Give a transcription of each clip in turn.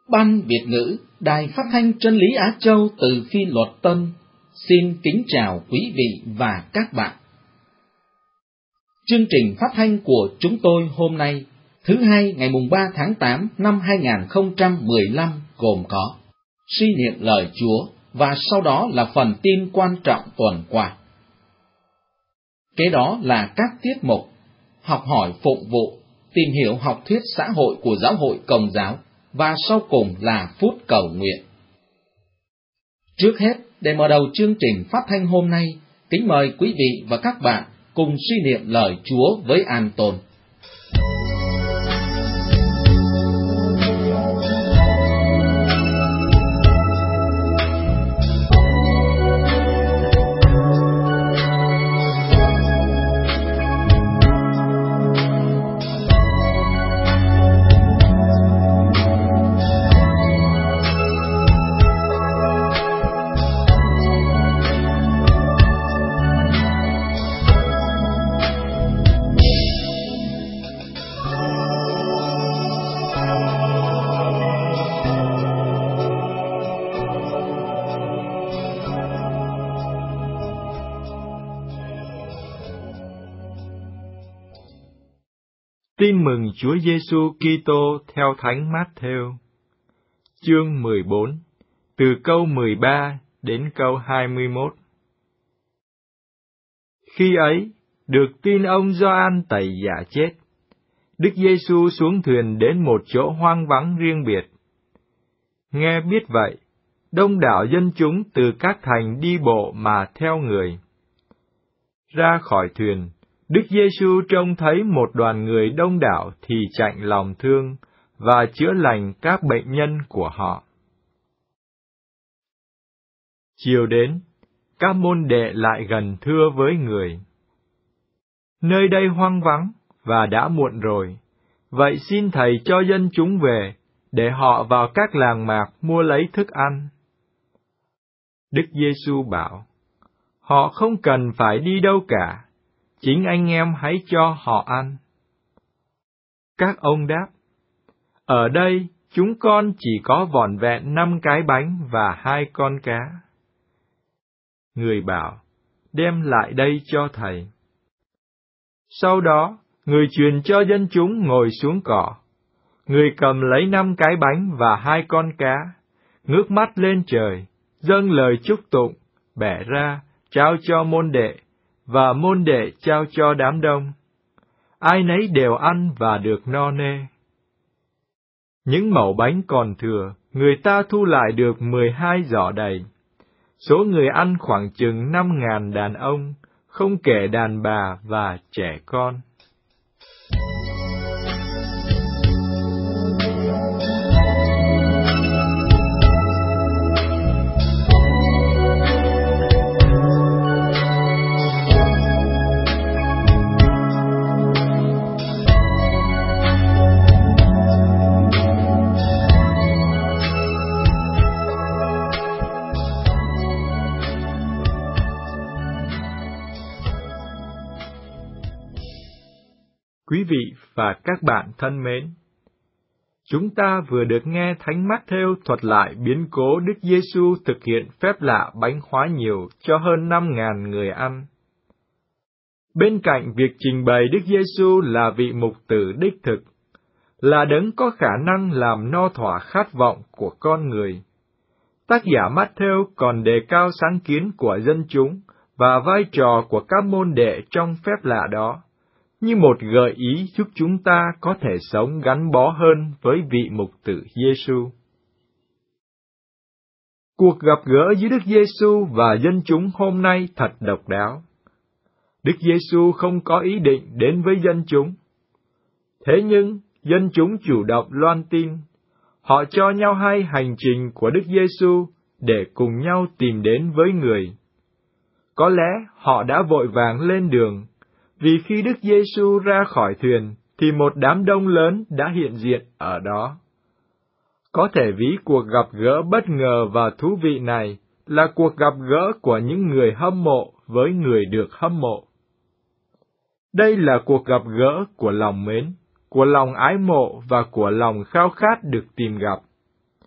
Ban Việt ngữ, Đài Phát thanh Chân lý Á Châu từ Phi Luật Tân, xin kính chào quý vị và các bạn. Chương trình phát thanh của chúng tôi hôm nay, thứ Hai ngày 3 tháng 8 năm 2015 gồm có suy niệm lời Chúa và sau đó là phần tin quan trọng tuần qua. Kế đó là các tiết mục học hỏi phụng vụ, tìm hiểu học thuyết xã hội của Giáo hội Công giáo và sau cùng là phút cầu nguyện. Trước hết, để mở đầu chương trình phát thanh hôm nay, kính mời quý vị và các bạn cùng suy niệm lời Chúa với An Tôn. Tin mừng Chúa Giêsu Kitô theo Thánh Mát-thêu, chương 14, từ câu 13 đến câu 21. Khi ấy, được tin ông Gioan Tẩy Giả chết, Đức Giêsu xuống thuyền đến một chỗ hoang vắng riêng biệt. Nghe biết vậy, đông đảo dân chúng từ các thành đi bộ mà theo người. Ra khỏi thuyền, Đức Giêsu trông thấy một đoàn người đông đảo thì chạnh lòng thương và chữa lành các bệnh nhân của họ. Chiều đến, các môn đệ lại gần thưa với người: Nơi đây hoang vắng và đã muộn rồi, vậy xin Thầy cho dân chúng về, để họ vào các làng mạc mua lấy thức ăn. Đức Giêsu bảo: Họ không cần phải đi đâu cả, chính anh em hãy cho họ ăn. Các ông đáp: Ở đây chúng con chỉ có vỏn vẹn 5 cái bánh và 2 con cá. Người bảo: Đem lại đây cho Thầy. Sau đó, người truyền cho dân chúng ngồi xuống cỏ. Người cầm lấy 5 cái bánh và 2 con cá, ngước mắt lên trời, dâng lời chúc tụng, bẻ ra, trao cho môn đệ, và môn đệ trao cho đám đông. Ai nấy đều ăn và được no nê. Những mẩu bánh còn thừa, người ta thu lại được 12 giỏ đầy. Số người ăn khoảng chừng 5.000 đàn ông, không kể đàn bà và trẻ con. Quý vị và các bạn thân mến, chúng ta vừa được nghe Thánh Mát-thêu thuật lại biến cố Đức Giêsu thực hiện phép lạ bánh hóa nhiều cho hơn 5.000 người ăn. Bên cạnh việc trình bày Đức Giêsu là vị mục tử đích thực, là đấng có khả năng làm no thỏa khát vọng của con người, tác giả Mát-thêu còn đề cao sáng kiến của dân chúng và vai trò của các môn đệ trong phép lạ đó, như một gợi ý giúp chúng ta có thể sống gắn bó hơn với vị mục tử Giêsu. Cuộc gặp gỡ giữa Đức Giêsu và dân chúng hôm nay thật độc đáo. Đức Giêsu không có ý định đến với dân chúng. Thế nhưng, dân chúng chủ động loan tin. Họ cho nhau hay hành trình của Đức Giêsu để cùng nhau tìm đến với người. Có lẽ họ đã vội vàng lên đường, vì khi Đức Giêsu ra khỏi thuyền, thì một đám đông lớn đã hiện diện ở đó. Có thể ví cuộc gặp gỡ bất ngờ và thú vị này là cuộc gặp gỡ của những người hâm mộ với người được hâm mộ. Đây là cuộc gặp gỡ của lòng mến, của lòng ái mộ và của lòng khao khát được tìm gặp.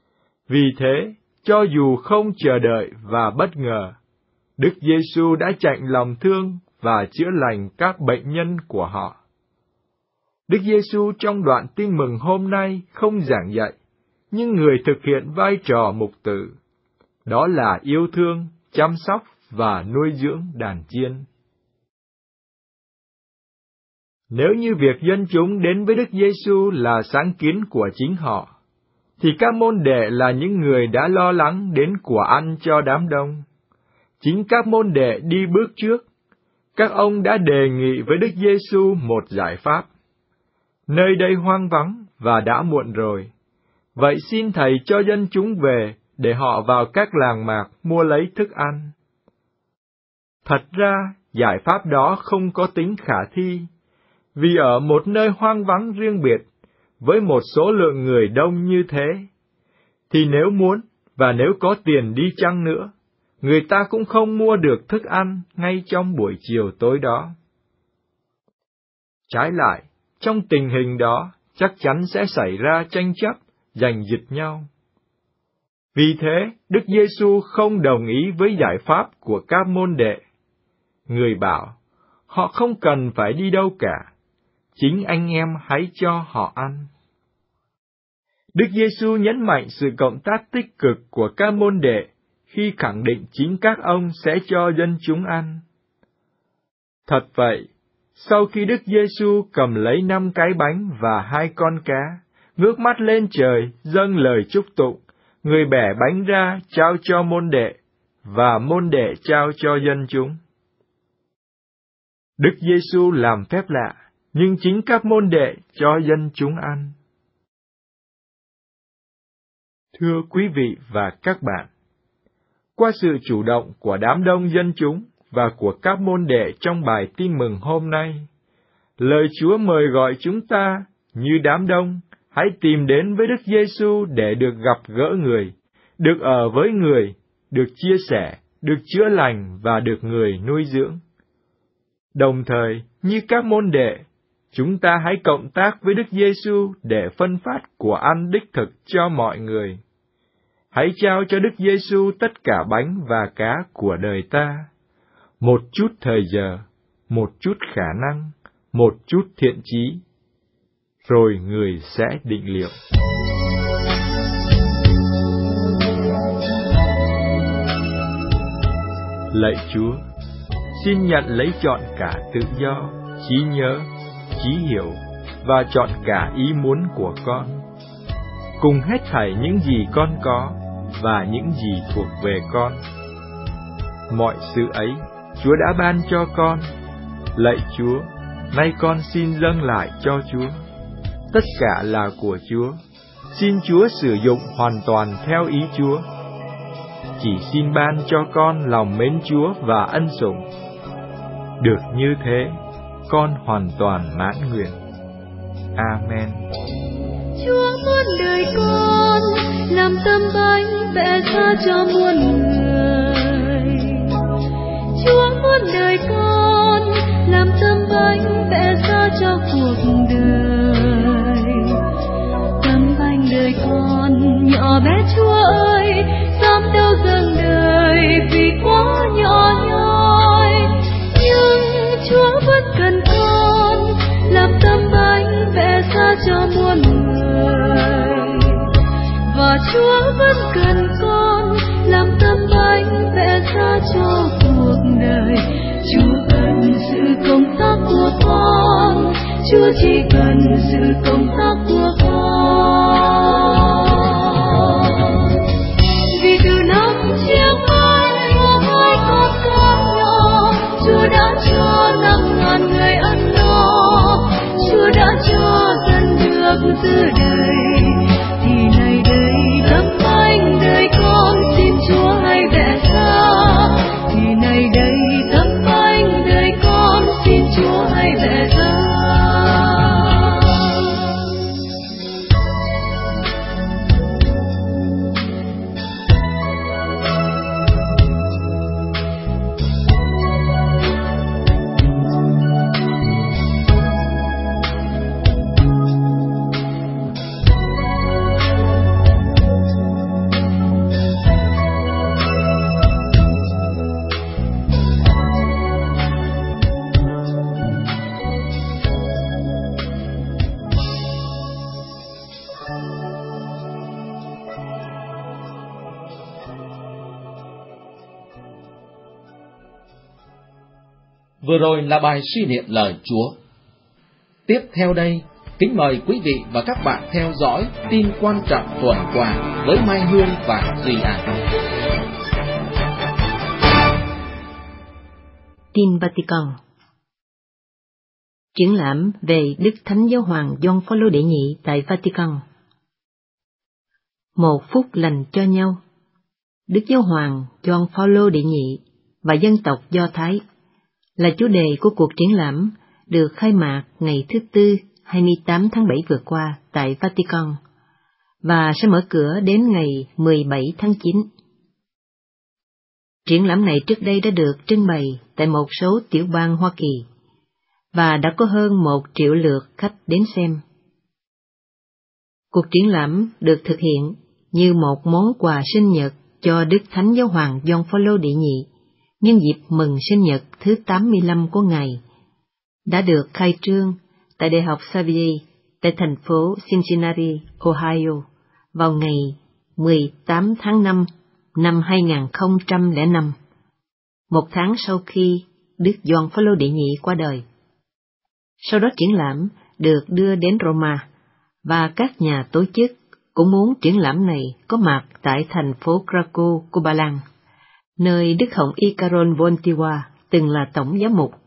Vì thế, cho dù không chờ đợi và bất ngờ, Đức Giêsu đã chạnh lòng thương và chữa lành các bệnh nhân của họ. Đức Giêsu trong đoạn Tin mừng hôm nay không giảng dạy, nhưng người thực hiện vai trò mục tử, đó là yêu thương, chăm sóc và nuôi dưỡng đàn chiên. Nếu như việc dân chúng đến với Đức Giêsu là sáng kiến của chính họ, thì các môn đệ là những người đã lo lắng đến của ăn cho đám đông. Chính các môn đệ đi bước trước, các ông đã đề nghị với Đức Giêsu một giải pháp. Nơi đây hoang vắng và đã muộn rồi, vậy xin Thầy cho dân chúng về để họ vào các làng mạc mua lấy thức ăn. Thật ra, giải pháp đó không có tính khả thi, vì ở một nơi hoang vắng riêng biệt, với một số lượng người đông như thế, thì nếu muốn và nếu có tiền đi chăng nữa, người ta cũng không mua được thức ăn ngay trong buổi chiều tối đó. Trái lại, trong tình hình đó, chắc chắn sẽ xảy ra tranh chấp, giành giật nhau. Vì thế, Đức Giêsu không đồng ý với giải pháp của các môn đệ. Người bảo, họ không cần phải đi đâu cả, chính anh em hãy cho họ ăn. Đức Giêsu nhấn mạnh sự cộng tác tích cực của các môn đệ khi khẳng định chính các ông sẽ cho dân chúng ăn. Thật vậy, sau khi Đức Giêsu cầm lấy 5 cái bánh và 2 con cá, ngước mắt lên trời, dâng lời chúc tụng, người bẻ bánh ra trao cho môn đệ, và môn đệ trao cho dân chúng. Đức Giêsu làm phép lạ, nhưng chính các môn đệ cho dân chúng ăn. Thưa quý vị và các bạn, qua sự chủ động của đám đông dân chúng và của các môn đệ trong bài Tin mừng hôm nay, lời Chúa mời gọi chúng ta, như đám đông, hãy tìm đến với Đức Giêsu để được gặp gỡ người, được ở với người, được chia sẻ, được chữa lành và được người nuôi dưỡng. Đồng thời, như các môn đệ, chúng ta hãy cộng tác với Đức Giêsu để phân phát của ăn đích thực cho mọi người. Hãy trao cho Đức Giêsu tất cả bánh và cá của đời ta, một chút thời giờ, một chút khả năng, một chút thiện chí, rồi người sẽ định liệu. Lạy Chúa, xin nhận lấy trọn cả tự do, trí nhớ, trí hiểu và trọn cả ý muốn của con, cùng hết thảy những gì con có và những gì thuộc về con. Mọi sự ấy Chúa đã ban cho con. Lạy Chúa, nay con xin dâng lại cho Chúa. Tất cả là của Chúa. Xin Chúa sử dụng hoàn toàn theo ý Chúa. Chỉ xin ban cho con lòng mến Chúa và ân sủng. Được như thế, con hoàn toàn mãn nguyện. Amen. Chúa muốn đời con làm tấm bánh vẽ ra cho muôn người. Chúa muốn đời con làm tấm bánh vẽ ra cho cuộc đời. Tấm bánh đời con nhỏ bé Chúa ơi, dám đâu dâng đời vì quá nhỏ nhoi. Nhưng Chúa vẫn cần con làm tấm bánh vẽ ra cho muôn người. Và Chúa vẫn cần con làm tấm bánh vẽ ra cho cuộc đời. Chúa cần sự công tác của con, Chúa chỉ cần sự công tác của con. Vì từ năm chiếc bánh của hai con cá nhỏ, Chúa đã cho 5.000 người ăn no. Chúa đã cho dân được giữ đời, thì này đây tấm bánh đời con xin Chúa hãy vẽ ra. Thì này đây tấm bánh đời con xin Chúa hãy vẽ ra. Vừa rồi là bài suy niệm lời Chúa. Tiếp theo đây, kính mời quý vị và các bạn theo dõi tin quan trọng tuần qua với Mai Hương và Duy An. Tin Vatican. Triển lãm về Đức Thánh Giáo hoàng Gioan Phaolô đệ nhị tại Vatican. Một phút lành cho nhau. Đức Giáo hoàng Gioan Phaolô đệ nhị và dân tộc Do Thái là chủ đề của cuộc triển lãm được khai mạc ngày thứ Tư 28 tháng 7 vừa qua tại Vatican và sẽ mở cửa đến ngày 17 tháng 9. Triển lãm này trước đây đã được trưng bày tại một số tiểu bang Hoa Kỳ và đã có hơn 1 triệu lượt khách đến xem. Cuộc triển lãm được thực hiện như một món quà sinh nhật cho Đức Thánh Giáo hoàng Gioan Phaolô đệ nhị nhân dịp mừng sinh nhật thứ 85 của Ngài, đã được khai trương tại Đại học Xavier tại thành phố Cincinnati, Ohio vào ngày 18 tháng 5 năm 2005, một tháng sau khi Đức Gioan Phaolô đệ nhị qua đời. Sau đó triển lãm được đưa đến Roma, và các nhà tổ chức cũng muốn triển lãm này có mặt tại thành phố Krakow của Ba Lan, nơi Đức Hồng Y Karol Wojtyła từng là tổng giám mục.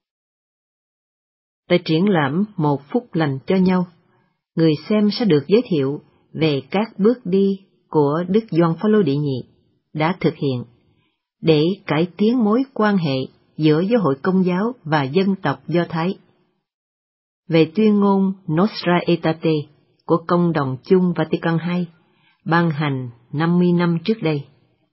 Tại triển lãm Một phút lành cho nhau, người xem sẽ được giới thiệu về các bước đi của Đức Gioan Phaolô đệ nhị đã thực hiện để cải tiến mối quan hệ giữa giáo hội Công giáo và dân tộc Do Thái, về tuyên ngôn Nostra Aetate của Công đồng chung Vatican II, ban hành 50 năm trước đây.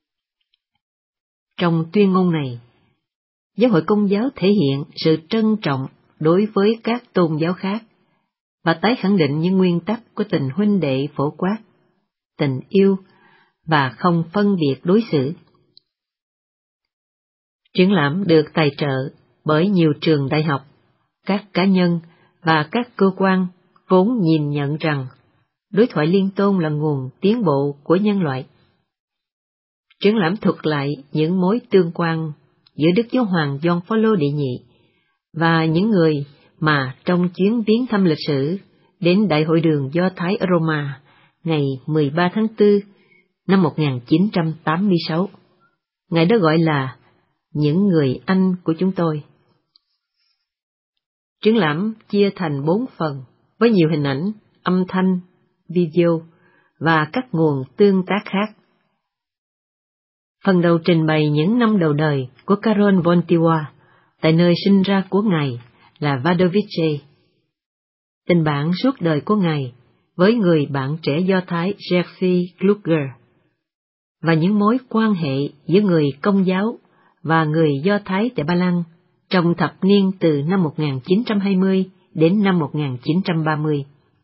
Trong tuyên ngôn này, giáo hội Công giáo thể hiện sự trân trọng đối với các tôn giáo khác và tái khẳng định những nguyên tắc của tình huynh đệ phổ quát, tình yêu và không phân biệt đối xử. Triển lãm được tài trợ bởi nhiều trường đại học, các cá nhân và các cơ quan vốn nhìn nhận rằng đối thoại liên tôn là nguồn tiến bộ của nhân loại. Triển lãm thuật lại những mối tương quan giữa Đức Giáo hoàng Gioan Phaolô đệ nhị và những người mà trong chuyến viếng thăm lịch sử đến Đại hội đường Do Thái ở Roma ngày 13 tháng 4 năm 1986, Ngài đó gọi là những người anh của chúng tôi. Triển lãm chia thành 4 phần với nhiều hình ảnh, âm thanh, video và các nguồn tương tác khác. Phần đầu trình bày những năm đầu đời của Karol Wojtyła tại nơi sinh ra của Ngài là Wadowice, tình bạn suốt đời của Ngài với người bạn trẻ Do Thái Jerzy Kluger, và những mối quan hệ giữa người Công giáo và người Do Thái tại Ba Lan trong thập niên từ năm 1920 đến năm 1930.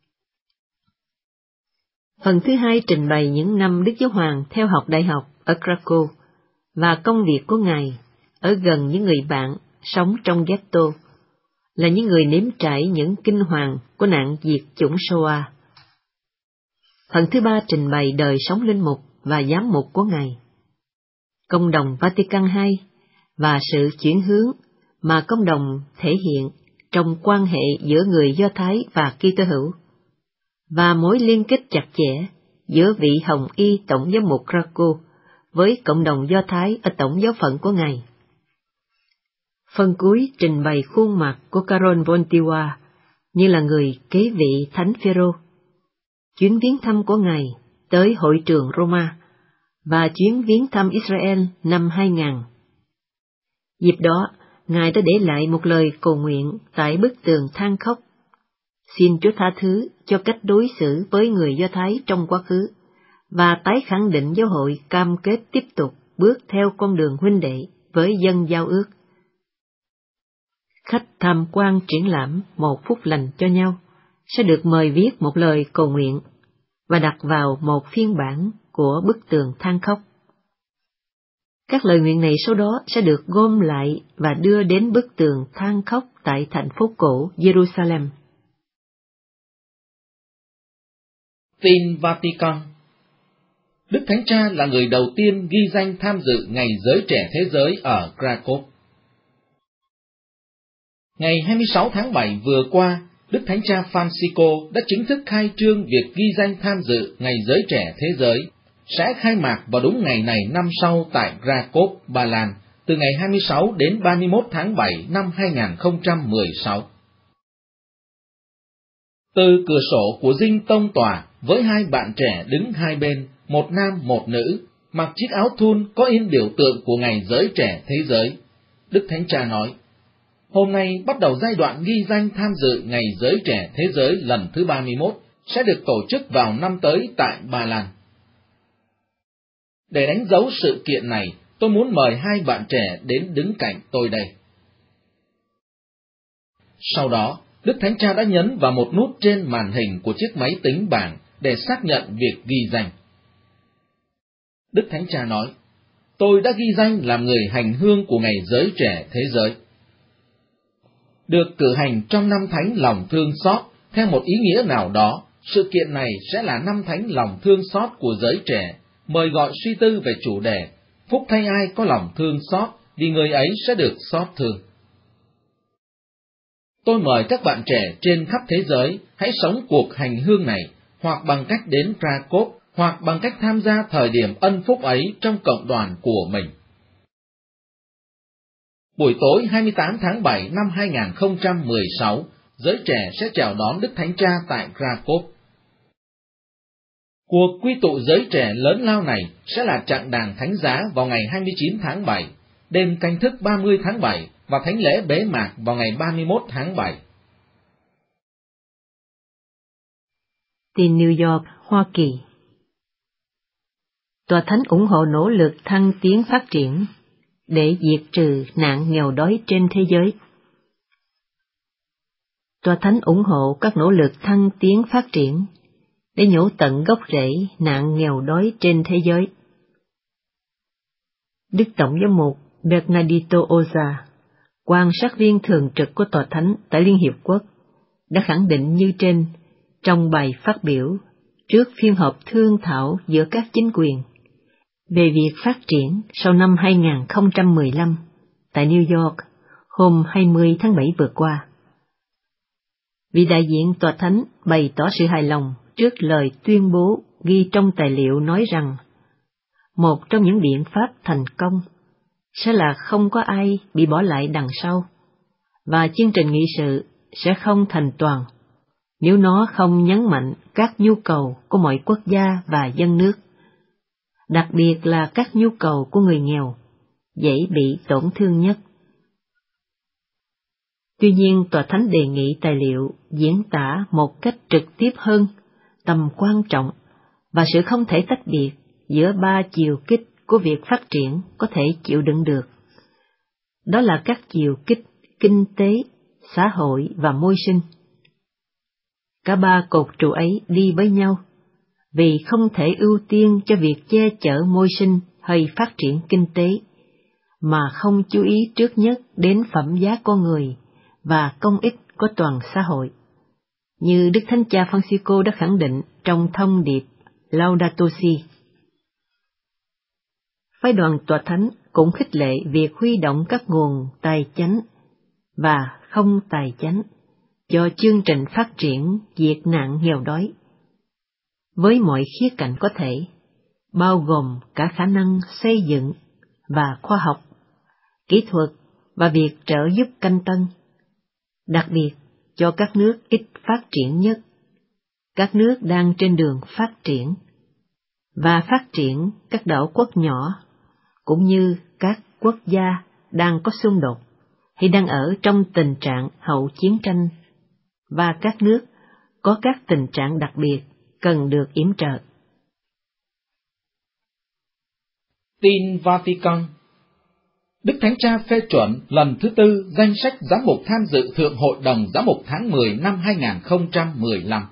Phần thứ hai trình bày những năm Đức Giáo hoàng theo học đại học ở Krakow và công việc của Ngài ở gần những người bạn sống trong ghetto, là những người nếm trải những kinh hoàng của nạn diệt chủng Shoah. Phần thứ ba trình bày đời sống linh mục và giám mục của Ngài, Công đồng Vatican II và sự chuyển hướng mà công đồng thể hiện trong quan hệ giữa người Do Thái và Kitô hữu, và mối liên kết chặt chẽ giữa vị Hồng Y Tổng giám mục Krakow với cộng đồng Do Thái ở tổng giáo phận của Ngài. Phần cuối trình bày khuôn mặt của Karol Wojtyła như là người kế vị Thánh Phêrô, chuyến viếng thăm của Ngài tới hội trường Roma và chuyến viếng thăm Israel năm 2000. Dịp đó, Ngài đã để lại một lời cầu nguyện tại bức tường than khóc, xin Chúa tha thứ cho cách đối xử với người Do Thái trong quá khứ, và tái khẳng định giáo hội cam kết tiếp tục bước theo con đường huynh đệ với dân giao ước. Khách tham quan triển lãm Một phút lành cho nhau sẽ được mời viết một lời cầu nguyện và đặt vào một phiên bản của bức tường than khóc. Các lời nguyện này sau đó sẽ được gom lại và đưa đến bức tường than khóc tại thành phố cổ Jerusalem. Tin Vatican. Đức Thánh Cha là người đầu tiên ghi danh tham dự Ngày Giới Trẻ Thế Giới ở Krakow. Ngày 26 tháng 7 vừa qua, Đức Thánh cha Francisco đã chính thức khai trương việc ghi danh tham dự Ngày Giới Trẻ Thế Giới, sẽ khai mạc vào đúng ngày này năm sau tại Kraków, Ba Lan, từ ngày 26 đến 31 tháng 7 năm 2016. Từ cửa sổ của dinh tông tòa với hai bạn trẻ đứng hai bên, một nam một nữ, mặc chiếc áo thun có in biểu tượng của Ngày Giới Trẻ Thế Giới, Đức Thánh Cha nói, hôm nay bắt đầu giai đoạn ghi danh tham dự Ngày Giới Trẻ Thế Giới lần thứ 31, sẽ được tổ chức vào năm tới tại Ba Lan. Để đánh dấu sự kiện này, tôi muốn mời hai bạn trẻ đến đứng cạnh tôi đây. Sau đó, Đức Thánh Cha đã nhấn vào một nút trên màn hình của chiếc máy tính bảng để xác nhận việc ghi danh. Đức Thánh Cha nói, tôi đã ghi danh làm người hành hương của Ngày Giới Trẻ Thế Giới. Được cử hành trong năm thánh lòng thương xót, theo một ý nghĩa nào đó, sự kiện này sẽ là năm thánh lòng thương xót của giới trẻ, mời gọi suy tư về chủ đề, phúc thay ai có lòng thương xót, vì người ấy sẽ được xót thương. Tôi mời các bạn trẻ trên khắp thế giới hãy sống cuộc hành hương này, hoặc bằng cách đến Kraków, hoặc bằng cách tham gia thời điểm ân phúc ấy trong cộng đoàn của mình. Buổi tối 28 tháng 7 năm 2016, giới trẻ sẽ chào đón Đức Thánh Cha tại Kraków. Cuộc quy tụ giới trẻ lớn lao này sẽ là trạng đàng thánh giá vào ngày 29 tháng 7, đêm canh thức 30 tháng 7 và thánh lễ bế mạc vào ngày 31 tháng 7. Tin New York, Hoa Kỳ. Tòa Thánh ủng hộ nỗ lực thăng tiến phát triển để diệt trừ nạn nghèo đói trên thế giới. Tòa Thánh ủng hộ các nỗ lực thăng tiến phát triển để nhổ tận gốc rễ nạn nghèo đói trên thế giới. Đức Tổng giám mục Bernardito Oza, quan sát viên thường trực của Tòa Thánh tại Liên Hiệp Quốc, đã khẳng định như trên trong bài phát biểu trước phiên họp thương thảo giữa các chính quyền về việc phát triển sau năm 2015 tại New York hôm 20 tháng 7 vừa qua. Vị đại diện Tòa Thánh bày tỏ sự hài lòng trước lời tuyên bố ghi trong tài liệu nói rằng một trong những biện pháp thành công sẽ là không có ai bị bỏ lại đằng sau, và chương trình nghị sự sẽ không thành toàn nếu nó không nhấn mạnh các nhu cầu của mọi quốc gia và dân nước, đặc biệt là các nhu cầu của người nghèo, dễ bị tổn thương nhất. Tuy nhiên, Tòa Thánh đề nghị tài liệu diễn tả một cách trực tiếp hơn tầm quan trọng và sự không thể tách biệt giữa ba chiều kích của việc phát triển có thể chịu đựng được. Đó là các chiều kích kinh tế, xã hội và môi sinh. Cả ba cột trụ ấy đi với nhau, vì không thể ưu tiên cho việc che chở môi sinh hay phát triển kinh tế, mà không chú ý trước nhất đến phẩm giá con người và công ích của toàn xã hội, như Đức Thánh Cha Francisco đã khẳng định trong thông điệp Laudato Si. Phái đoàn Tòa Thánh cũng khích lệ việc huy động các nguồn tài chánh và không tài chánh cho chương trình phát triển diệt nạn nghèo đói, với mọi khía cạnh có thể, bao gồm cả khả năng xây dựng và khoa học, kỹ thuật và việc trợ giúp canh tân, đặc biệt cho các nước ít phát triển nhất, các nước đang trên đường phát triển, và phát triển các đảo quốc nhỏ, cũng như các quốc gia đang có xung đột hay đang ở trong tình trạng hậu chiến tranh, và các nước có các tình trạng đặc biệt cần được yểm trợ. Tin Vatican. Đức Thánh Cha phê chuẩn lần thứ tư danh sách giám mục tham dự Thượng Hội đồng Giám mục tháng 10 năm 2015.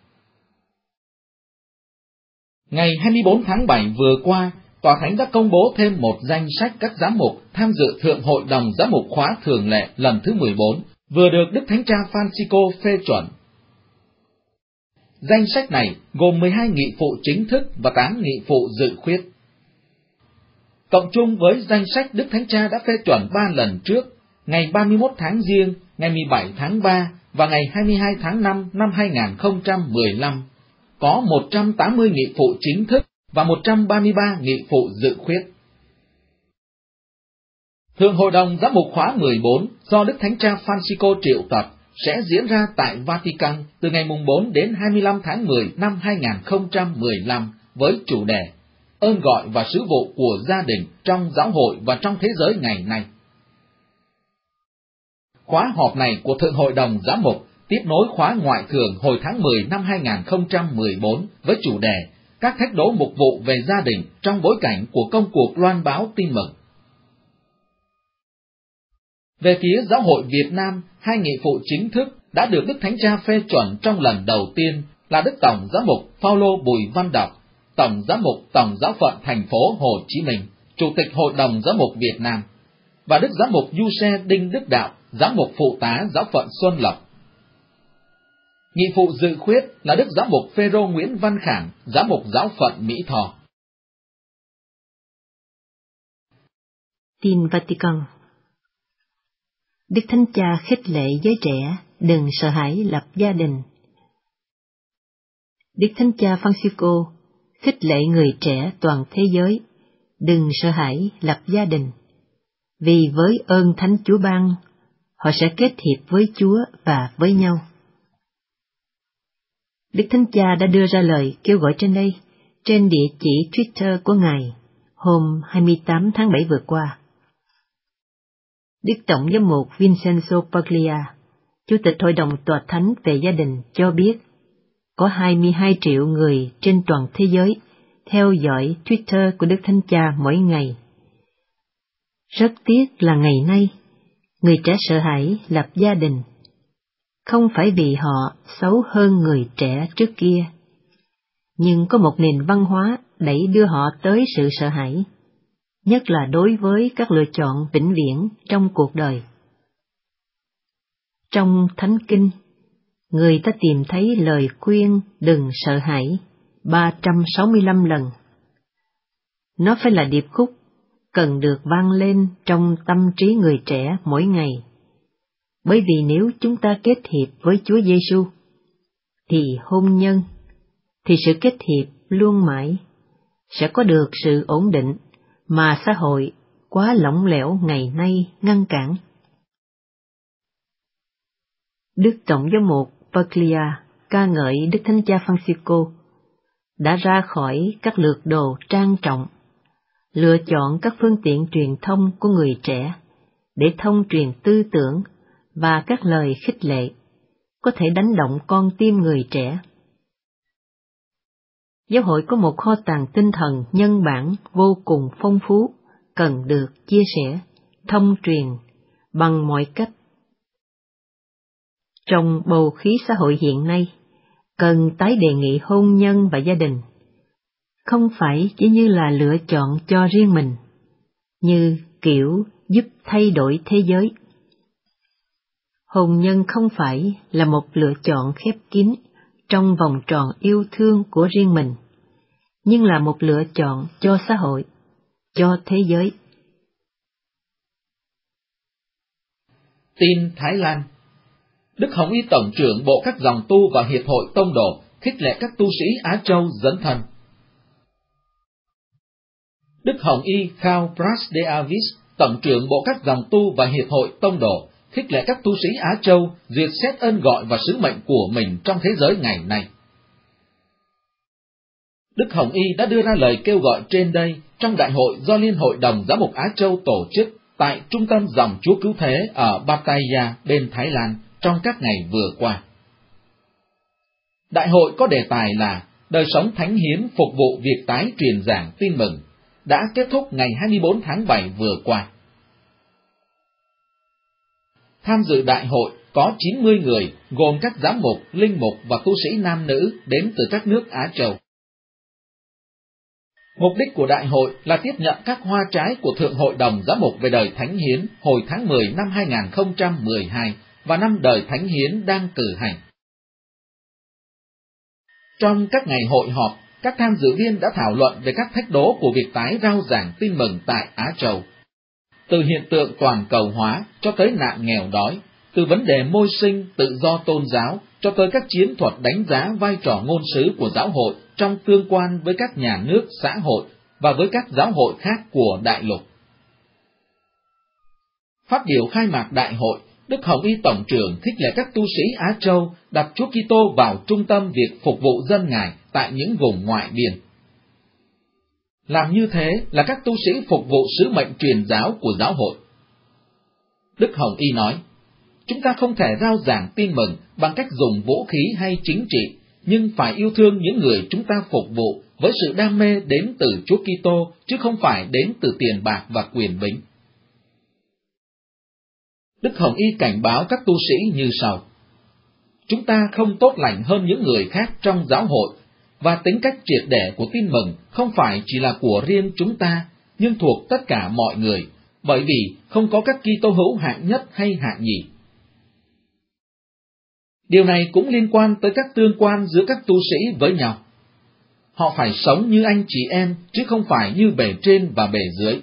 Ngày 24 tháng 7 vừa qua, Tòa Thánh đã công bố thêm một danh sách các giám mục tham dự Thượng Hội đồng Giám mục khóa thường lệ lần thứ 14, vừa được Đức Thánh Cha Francisco phê chuẩn. Danh sách này gồm 12 nghị phụ chính thức và 8 nghị phụ dự khuyết. Cộng chung với danh sách Đức Thánh Cha đã phê chuẩn 3 lần trước, ngày 31 tháng Giêng, ngày 17 tháng 3 và ngày 22 tháng 5 năm 2015, có 180 nghị phụ chính thức và 133 nghị phụ dự khuyết. Thượng Hội đồng Giám mục khóa 14 do Đức Thánh cha Francisco triệu tập sẽ diễn ra tại Vatican từ ngày 4 đến 25 tháng 10 năm 2015 với chủ đề Ơn gọi và sứ vụ của gia đình trong giáo hội và trong thế giới ngày nay. Khóa họp này của Thượng Hội đồng Giám mục tiếp nối khóa ngoại thường hồi tháng 10 năm 2014 với chủ đề Các thách đố mục vụ về gia đình trong bối cảnh của công cuộc loan báo tin mừng. Về phía Giáo hội Việt Nam, hai nghị phụ chính thức đã được Đức Thánh Cha phê chuẩn trong lần đầu tiên là Đức Tổng Giám mục Phaolô Bùi Văn Đọc, Tổng Giám mục Tổng Giáo phận thành phố Hồ Chí Minh, Chủ tịch Hội đồng Giám mục Việt Nam, và Đức Giám mục Giuse Đinh Đức Đạo, Giám mục Phụ tá Giáo phận Xuân Lộc. Nghị phụ dự khuyết là Đức Giám mục Phêrô Nguyễn Văn Khảng, Giám mục Giáo phận Mỹ Tho. Tin Vatican. Đức Thánh Cha khích lệ giới trẻ đừng sợ hãi lập gia đình. Đức Thánh Cha Francisco khích lệ người trẻ toàn thế giới đừng sợ hãi lập gia đình, vì với ơn Thánh Chúa ban, họ sẽ kết hiệp với Chúa và với nhau. Đức Thánh Cha đã đưa ra lời kêu gọi trên đây, trên địa chỉ Twitter của Ngài, hôm 28 tháng 7 vừa qua. Đức Tổng Giám mục Vincenzo Paglia, Chủ tịch Hội đồng Tòa Thánh về Gia đình cho biết, có 22 triệu người trên toàn thế giới theo dõi Twitter của Đức Thánh Cha mỗi ngày. Rất tiếc là ngày nay, người trẻ sợ hãi lập gia đình, không phải vì họ xấu hơn người trẻ trước kia, nhưng có một nền văn hóa đẩy đưa họ tới sự sợ hãi, nhất là đối với các lựa chọn vĩnh viễn trong cuộc đời. Trong Thánh Kinh, người ta tìm thấy lời khuyên đừng sợ hãi 365 lần. Nó phải là điệp khúc cần được vang lên trong tâm trí người trẻ mỗi ngày, bởi vì nếu chúng ta kết hiệp với Chúa Giêsu, thì hôn nhân, thì sự kết hiệp luôn mãi, sẽ có được sự ổn định mà xã hội quá lỏng lẻo ngày nay ngăn cản. Đức Tổng Giám mục Paglia ca ngợi Đức Thánh Cha Francisco đã ra khỏi các lược đồ trang trọng, lựa chọn các phương tiện truyền thông của người trẻ để thông truyền tư tưởng và các lời khích lệ có thể đánh động con tim người trẻ. Giáo hội có một kho tàng tinh thần nhân bản vô cùng phong phú, cần được chia sẻ, thông truyền bằng mọi cách. Trong bầu khí xã hội hiện nay, cần tái đề nghị hôn nhân và gia đình, không phải chỉ như là lựa chọn cho riêng mình, như kiểu giúp thay đổi thế giới. Hôn nhân không phải là một lựa chọn khép kín trong vòng tròn yêu thương của riêng mình, nhưng là một lựa chọn cho xã hội, cho thế giới. Tin Thái Lan. Đức Hồng Y Tổng trưởng Bộ các dòng tu và Hiệp hội Tông đồ khích lệ các tu sĩ Á Châu dấn thân. Đức Hồng Y Khao Prasdeavis, Tổng trưởng Bộ các dòng tu và Hiệp hội Tông đồ, khích lệ các tu sĩ Á Châu duyệt xét ơn gọi và sứ mệnh của mình trong thế giới ngày nay. Đức Hồng Y đã đưa ra lời kêu gọi trên đây trong đại hội do Liên hội đồng Giám mục Á Châu tổ chức tại Trung tâm Dòng Chúa Cứu Thế ở Pattaya bên Thái Lan trong các ngày vừa qua. Đại hội có đề tài là Đời sống thánh hiến phục vụ việc tái truyền giảng tin mừng, đã kết thúc ngày 24 tháng 7 vừa qua. Tham dự đại hội có 90 người, gồm các giám mục, linh mục và tu sĩ nam nữ đến từ các nước Á Châu. Mục đích của đại hội là tiếp nhận các hoa trái của Thượng Hội đồng Giám mục về đời Thánh Hiến hồi tháng 10 năm 2012 và năm đời Thánh Hiến đang cử hành. Trong các ngày hội họp, các tham dự viên đã thảo luận về các thách đố của việc tái rao giảng tin mừng tại Á Châu. Từ hiện tượng toàn cầu hóa cho tới nạn nghèo đói, từ vấn đề môi sinh, tự do tôn giáo, cho tới các chiến thuật đánh giá vai trò ngôn sứ của giáo hội trong tương quan với các nhà nước, xã hội và với các giáo hội khác của đại lục. Phát biểu khai mạc đại hội, Đức Hồng Y Tổng trưởng khích lệ các tu sĩ Á Châu đặt Chúa Kitô vào trung tâm việc phục vụ dân Ngài tại những vùng ngoại biên. Làm như thế là các tu sĩ phục vụ sứ mệnh truyền giáo của giáo hội. Đức Hồng Y nói, chúng ta không thể rao giảng tin mừng bằng cách dùng vũ khí hay chính trị, nhưng phải yêu thương những người chúng ta phục vụ với sự đam mê đến từ Chúa Kitô, chứ không phải đến từ tiền bạc và quyền bính. Đức Hồng Y cảnh báo các tu sĩ như sau: chúng ta không tốt lành hơn những người khác trong giáo hội, và tính cách triệt để của tin mừng không phải chỉ là của riêng chúng ta, nhưng thuộc tất cả mọi người, bởi vì không có các Kitô hữu hạng nhất hay hạng nhì. Điều này cũng liên quan tới các tương quan giữa các tu sĩ với nhau. Họ phải sống như anh chị em, chứ không phải như bề trên và bề dưới.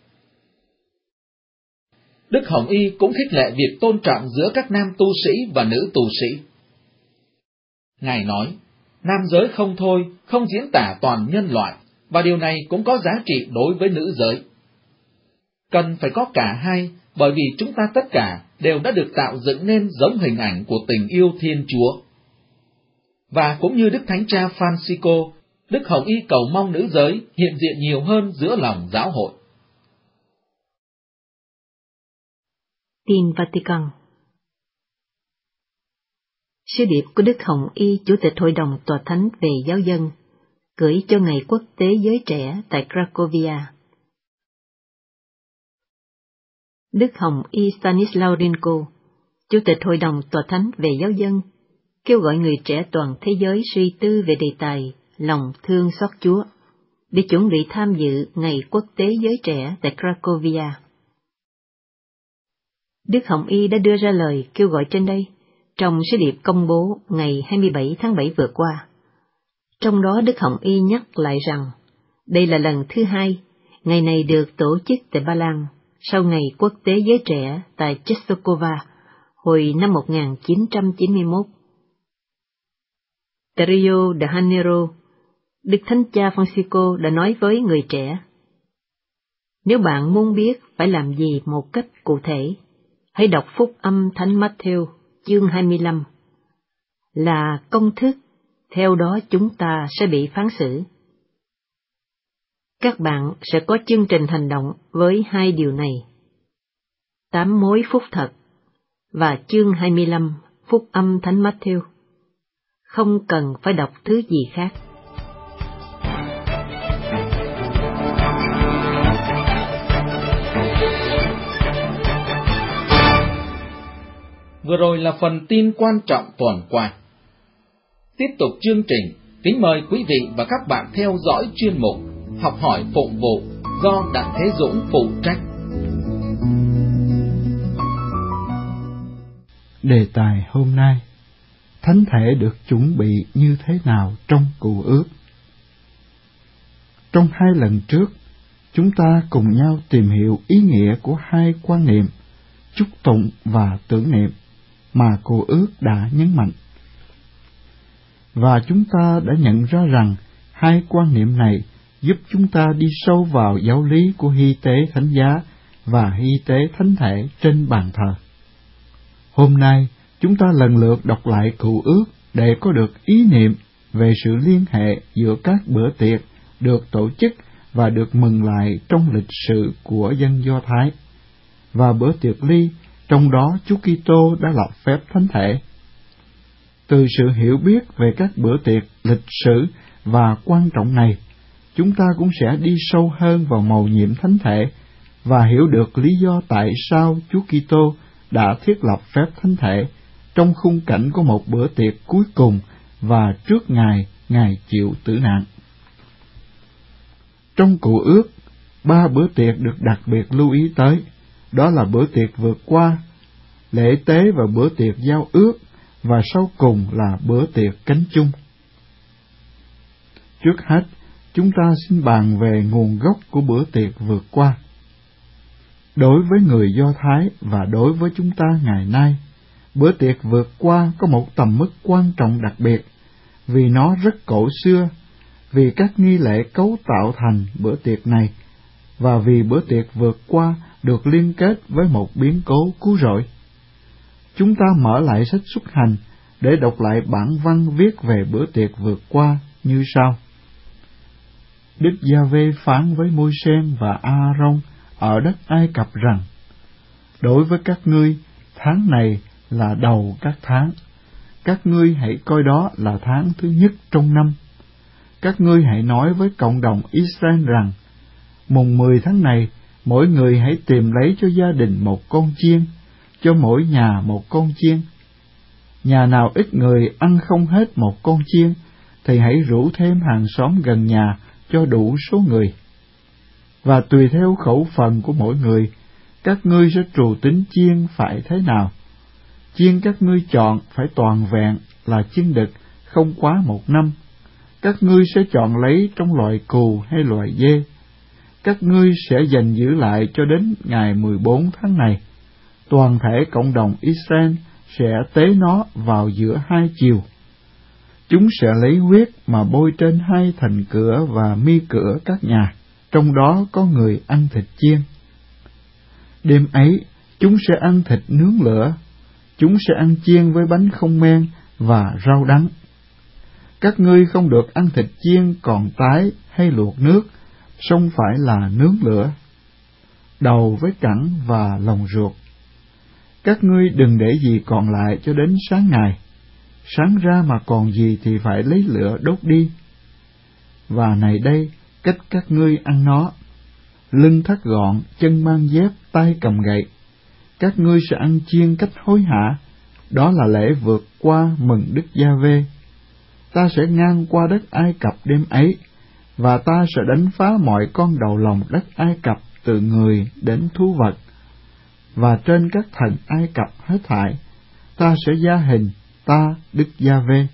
Đức Hồng Y cũng khích lệ việc tôn trọng giữa các nam tu sĩ và nữ tu sĩ. Ngài nói, nam giới không thôi, không diễn tả toàn nhân loại, và điều này cũng có giá trị đối với nữ giới. Cần phải có cả hai, bởi vì chúng ta tất cả đều đã được tạo dựng nên giống hình ảnh của tình yêu Thiên Chúa. Và cũng như Đức Thánh Cha Francisco, Đức Hồng Y cầu mong nữ giới hiện diện nhiều hơn giữa lòng giáo hội. Tin Vatican. Sứ điệp của Đức Hồng Y, Chủ tịch Hội đồng Tòa Thánh về Giáo dân, gửi cho Ngày Quốc tế Giới Trẻ tại Cracovia. Đức Hồng Y Stanislaw Rinko, Chủ tịch Hội đồng Tòa Thánh về Giáo dân, kêu gọi người trẻ toàn thế giới suy tư về đề tài lòng thương xót Chúa, để chuẩn bị tham dự Ngày Quốc tế Giới Trẻ tại Cracovia. Đức Hồng Y đã đưa ra lời kêu gọi trên đây trong sứ điệp công bố ngày 27 tháng 7 vừa qua. Trong đó Đức Hồng Y nhắc lại rằng đây là lần thứ hai ngày này được tổ chức tại Ba Lan sau Ngày Quốc tế Giới Trẻ tại Czestochowa hồi năm 1991. Tại Rio de Janeiro, Đức Thánh Cha Francisco đã nói với người trẻ: nếu bạn muốn biết phải làm gì một cách cụ thể, hãy đọc Phúc Âm Thánh Matthew chương 25, là công thức, theo đó chúng ta sẽ bị phán xử. Các bạn sẽ có chương trình hành động với hai điều này: 8 mối phúc thật và chương 25 Phúc Âm Thánh Matthew. Không cần phải đọc thứ gì khác. Vừa rồi là phần tin quan trọng tuần qua. Tiếp tục chương trình, kính mời quý vị và các bạn theo dõi chuyên mục Học hỏi phụng vụ do Đặng Thế Dũng phụ trách. Đề tài hôm nay: thánh thể được chuẩn bị như thế nào trong Cựu Ước? Trong hai lần trước, chúng ta cùng nhau tìm hiểu ý nghĩa của hai quan niệm chúc tụng và tưởng niệm mà Cựu Ước đã nhấn mạnh. Và chúng ta đã nhận ra rằng hai quan niệm này giúp chúng ta đi sâu vào giáo lý của hy tế thánh giá và hy tế thánh thể trên bàn thờ. Hôm nay, chúng ta lần lượt đọc lại Cựu Ước để có được ý niệm về sự liên hệ giữa các bữa tiệc được tổ chức và được mừng lại trong lịch sử của dân Do Thái, và bữa tiệc ly, trong đó Chúa Kitô đã lập phép thánh thể. Từ sự hiểu biết về các bữa tiệc lịch sử và quan trọng này, chúng ta cũng sẽ đi sâu hơn vào mầu nhiệm thánh thể và hiểu được lý do tại sao Chúa Kitô đã thiết lập phép thánh thể trong khung cảnh của một bữa tiệc cuối cùng và trước ngày Ngài chịu tử nạn. Trong Cựu Ước, 3 bữa tiệc được đặc biệt lưu ý tới, đó là bữa tiệc vượt qua, lễ tế và bữa tiệc giao ước, và sau cùng là bữa tiệc cánh chung. Trước hết, chúng ta xin bàn về nguồn gốc của bữa tiệc vượt qua. Đối với người Do Thái và đối với chúng ta ngày nay, Bữa tiệc vượt qua có một tầm mức quan trọng đặc biệt, vì nó rất cổ xưa, vì các nghi lễ cấu tạo thành bữa tiệc này, và vì bữa tiệc vượt qua được liên kết với một biến cố cứu rỗi. Chúng ta mở lại sách Xuất Hành để đọc lại bản văn viết về bữa tiệc vượt qua như sau. Đức Giê-hô phán với Môi-se và A-rôn ở đất Ai Cập rằng: đối với các ngươi, tháng này là đầu các tháng. Các ngươi hãy coi đó là tháng thứ nhất trong năm. Các ngươi hãy nói với cộng đồng Israel rằng: mùng 10 tháng này, mỗi người hãy tìm lấy cho gia đình một con chiên, cho mỗi nhà một con chiên. Nhà nào ít người ăn không hết một con chiên, thì hãy rủ thêm hàng xóm gần nhà cho đủ số người. Và tùy theo khẩu phần của mỗi người, các ngươi sẽ trù tính chiên phải thế nào. Chiên các ngươi chọn phải toàn vẹn là chiên đực, không quá 1 năm. Các ngươi sẽ chọn lấy trong loại cừu hay loại dê. Các ngươi sẽ dành giữ lại cho đến ngày 14 tháng này. Toàn thể cộng đồng Israel sẽ tế nó vào giữa 2 chiều. Chúng sẽ lấy huyết mà bôi trên 2 thành cửa và mi cửa các nhà, trong đó có người ăn thịt chiên. Đêm ấy, chúng sẽ ăn thịt nướng lửa. Chúng sẽ ăn chiên với bánh không men và rau đắng. Các ngươi không được ăn thịt chiên còn tái hay luộc nước, song phải là nướng lửa, đầu với cẳng và lòng ruột. Các ngươi đừng để gì còn lại cho đến sáng ngày. Sáng ra mà còn gì thì phải lấy lửa đốt đi. Và này đây, cách các ngươi ăn nó: lưng thắt gọn, chân mang dép, tay cầm gậy. Các ngươi sẽ ăn chiên cách hối hả, đó là lễ vượt qua mừng Đức Giê-hô. Ta sẽ ngang qua đất Ai Cập đêm ấy, và ta sẽ đánh phá mọi con đầu lòng đất Ai Cập từ người đến thú vật, và trên các thần Ai Cập hết thảy, ta sẽ gia hình ta Đức Giê-hô.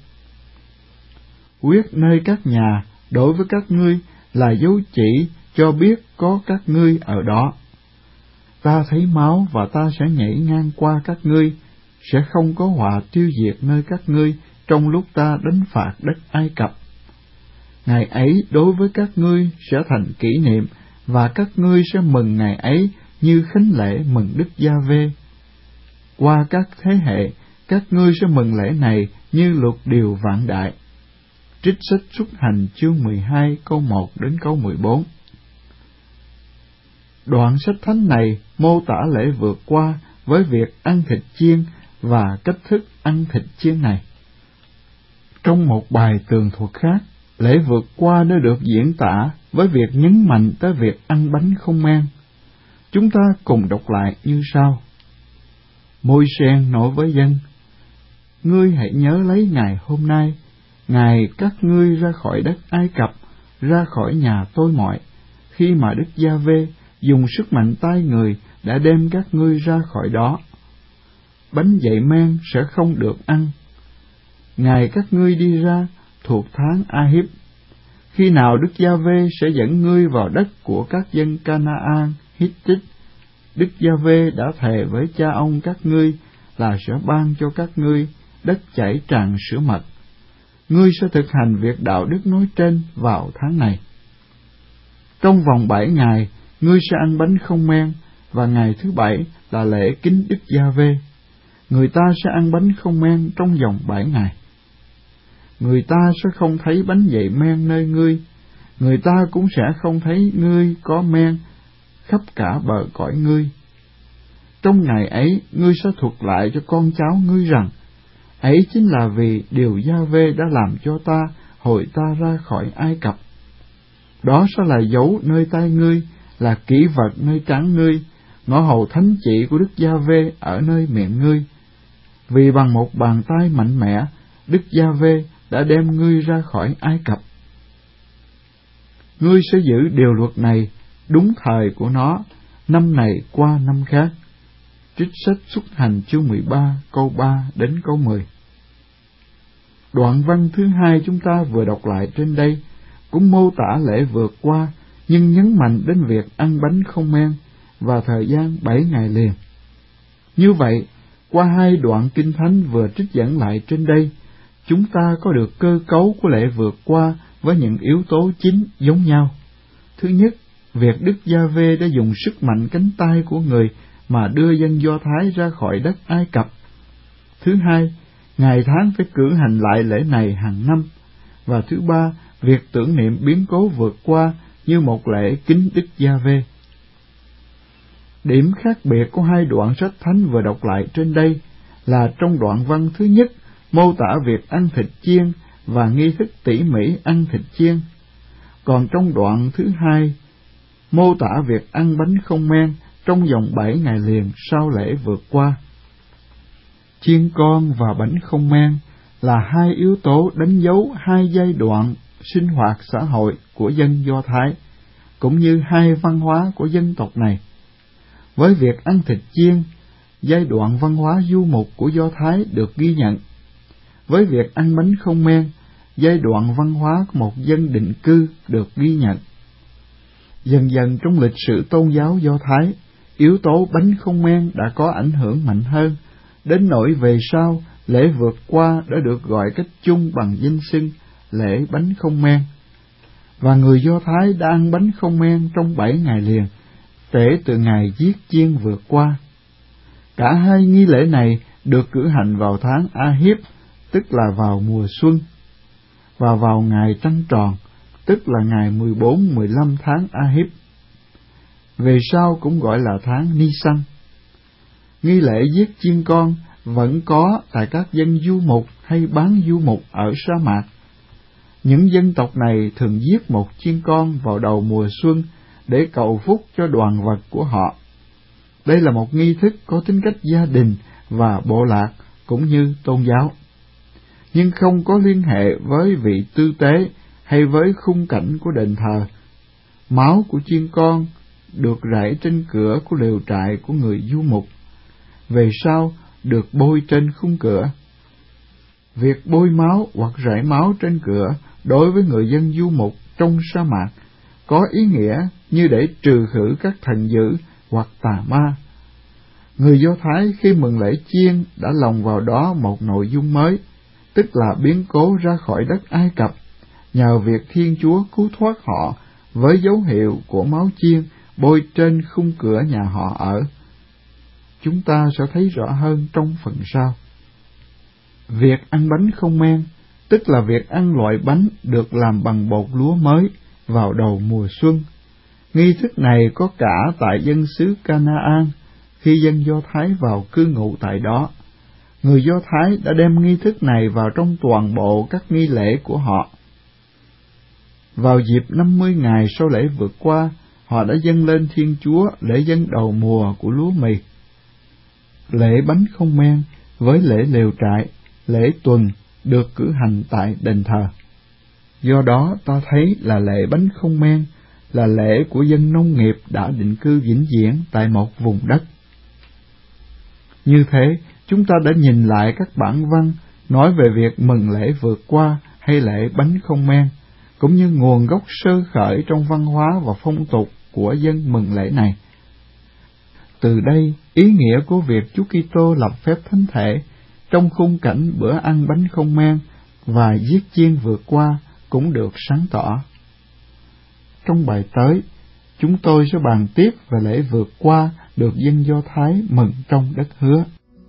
Huyết nơi các nhà đối với các ngươi là dấu chỉ cho biết có các ngươi ở đó. Ta thấy máu và ta sẽ nhảy ngang qua các ngươi, sẽ không có họa tiêu diệt nơi các ngươi trong lúc ta đánh phạt đất Ai Cập. Ngày ấy đối với các ngươi sẽ thành kỷ niệm, và các ngươi sẽ mừng ngày ấy như khánh lễ mừng Đức Giê-hô. Qua các thế hệ, các ngươi sẽ mừng lễ này như luật điều vạn đại. Trích sách Xuất Hành chương 12 câu 1 đến câu 14. Đoạn sách thánh này mô tả lễ vượt qua với việc ăn thịt chiên và cách thức ăn thịt chiên này. Trong một bài tường thuật khác, lễ vượt qua đã được diễn tả với việc nhấn mạnh tới việc ăn bánh không men. Chúng ta cùng đọc lại như sau. Môi-se nói với dân: ngươi hãy nhớ lấy ngày hôm nay, ngày các ngươi ra khỏi đất Ai Cập, ra khỏi nhà tôi mọi, khi mà Đức Giê-hô dùng sức mạnh tay người đã đem các ngươi ra khỏi đó. Bánh dậy men sẽ không được ăn. Ngày các ngươi đi ra thuộc tháng A-híp, khi nào Đức Giê-hô sẽ dẫn ngươi vào đất của các dân Ca-na-an, Hít-tích. Đức Giê-hô đã thề với cha ông các ngươi là sẽ ban cho các ngươi đất chảy tràn sữa mật. Ngươi sẽ thực hành việc đạo đức nói trên vào tháng này. Trong vòng 7 ngày, ngươi sẽ ăn bánh không men, và ngày thứ 7 là lễ kính Đức Giê-hô. Người ta sẽ ăn bánh không men trong vòng 7 ngày. Người ta sẽ không thấy bánh dậy men nơi ngươi, người ta cũng sẽ không thấy ngươi có men khắp cả bờ cõi ngươi. Trong ngày ấy, ngươi sẽ thuật lại cho con cháu ngươi rằng, ấy chính là vì điều Giê-hô đã làm cho ta hồi ta ra khỏi Ai Cập. Đó sẽ là dấu nơi tay ngươi, là kỷ vật nơi trán ngươi, ngõ hầu thánh chỉ của Đức Giê-hô ở nơi miệng ngươi. Vì bằng một bàn tay mạnh mẽ, Đức Giê-hô đã đem ngươi ra khỏi Ai Cập. Ngươi sẽ giữ điều luật này đúng thời của nó, năm này qua năm khác. Trích sách Xuất Hành chương 13 câu 3 đến câu 10. Đoạn văn thứ 2 chúng ta vừa đọc lại trên đây cũng mô tả lễ vượt qua, nhưng nhấn mạnh đến việc ăn bánh không men và thời gian 7 ngày liền. Như vậy, Qua hai đoạn kinh thánh vừa trích dẫn lại trên đây, chúng ta có được cơ cấu của lễ vượt qua với những yếu tố chính giống nhau. Thứ nhất, việc Đức Giê-hô đã dùng sức mạnh cánh tay của người mà đưa dân Do Thái ra khỏi đất Ai Cập. Thứ hai, ngày tháng phải cử hành lại lễ này hàng năm. Và thứ ba, việc tưởng niệm biến cố vượt qua như một lễ kính Đức Giê-hô. Điểm khác biệt của hai đoạn sách thánh vừa đọc lại trên đây là trong đoạn văn thứ nhất mô tả việc ăn thịt chiên và nghi thức tỉ mỉ ăn thịt chiên, còn trong đoạn thứ hai mô tả việc ăn bánh không men trong vòng 7 ngày liền sau lễ vượt qua. Chiên con và bánh không men là hai yếu tố đánh dấu hai giai đoạn sinh hoạt xã hội của dân Do Thái, cũng như hai văn hóa của dân tộc này. Với việc ăn thịt chiên, giai đoạn văn hóa du mục của Do Thái được ghi nhận. Với việc ăn bánh không men, giai đoạn văn hóa của một dân định cư được ghi nhận. Dần dần trong lịch sử tôn giáo Do Thái, yếu tố bánh không men đã có ảnh hưởng mạnh hơn, đến nỗi về sau lễ vượt qua đã được gọi cách chung bằng danh xưng lễ bánh không men. Và người Do Thái đã ăn bánh không men trong 7 ngày liền, kể từ ngày giết chiên vượt qua. Cả hai nghi lễ này được cử hành vào tháng A-hiếp, tức là vào mùa xuân, và vào ngày trăng tròn, tức là ngày 14-15 tháng A-hiếp. Về sau cũng gọi là tháng Ni-săn. Nghi lễ giết chiên con vẫn có tại các dân du mục hay bán du mục ở sa mạc. Những dân tộc này thường giết một chiên con vào đầu mùa xuân để cầu phúc cho đoàn vật của họ. Đây là một nghi thức có tính cách gia đình và bộ lạc cũng như tôn giáo, nhưng không có liên hệ với vị tư tế hay với khung cảnh của đền thờ. Máu của chiên con được rải trên cửa của lều trại của người du mục, về sau được bôi trên khung cửa. Việc bôi máu hoặc rải máu trên cửa đối với người dân du mục trong sa mạc có ý nghĩa như để trừ khử các thần dữ hoặc tà ma. Người Do Thái khi mừng lễ chiên đã lồng vào đó một nội dung mới, tức là biến cố ra khỏi đất Ai Cập, nhờ việc Thiên Chúa cứu thoát họ với dấu hiệu của máu chiên bôi trên khung cửa nhà họ ở. Chúng ta sẽ thấy rõ hơn trong phần sau. Việc ăn bánh không men, tức là việc ăn loại bánh được làm bằng bột lúa mới vào đầu mùa xuân. Nghi thức này có cả tại dân xứ Canaan, khi dân Do Thái vào cư ngụ tại đó. Người Do Thái đã đem nghi thức này vào trong toàn bộ các nghi lễ của họ. Vào dịp 50 ngày sau lễ vượt qua, họ đã dâng lên Thiên Chúa lễ dâng đầu mùa của lúa mì. Lễ bánh không men với lễ lều trại, lễ tuần được cử hành tại đền thờ. Do đó ta thấy là lễ bánh không men là lễ của dân nông nghiệp đã định cư vĩnh viễn tại một vùng đất. Như thế, chúng ta đã nhìn lại các bản văn nói về việc mừng lễ vượt qua hay lễ bánh không men, cũng như nguồn gốc sơ khởi trong văn hóa và phong tục của dân mừng lễ này. Từ đây, ý nghĩa của việc Chúa Kitô lập phép thánh thể trong khung cảnh bữa ăn bánh không men và giết chiên vượt qua cũng được sáng tỏ. Trong bài tới, chúng tôi sẽ bàn tiếp về lễ vượt qua được dân Do Thái mừng trong đất hứa.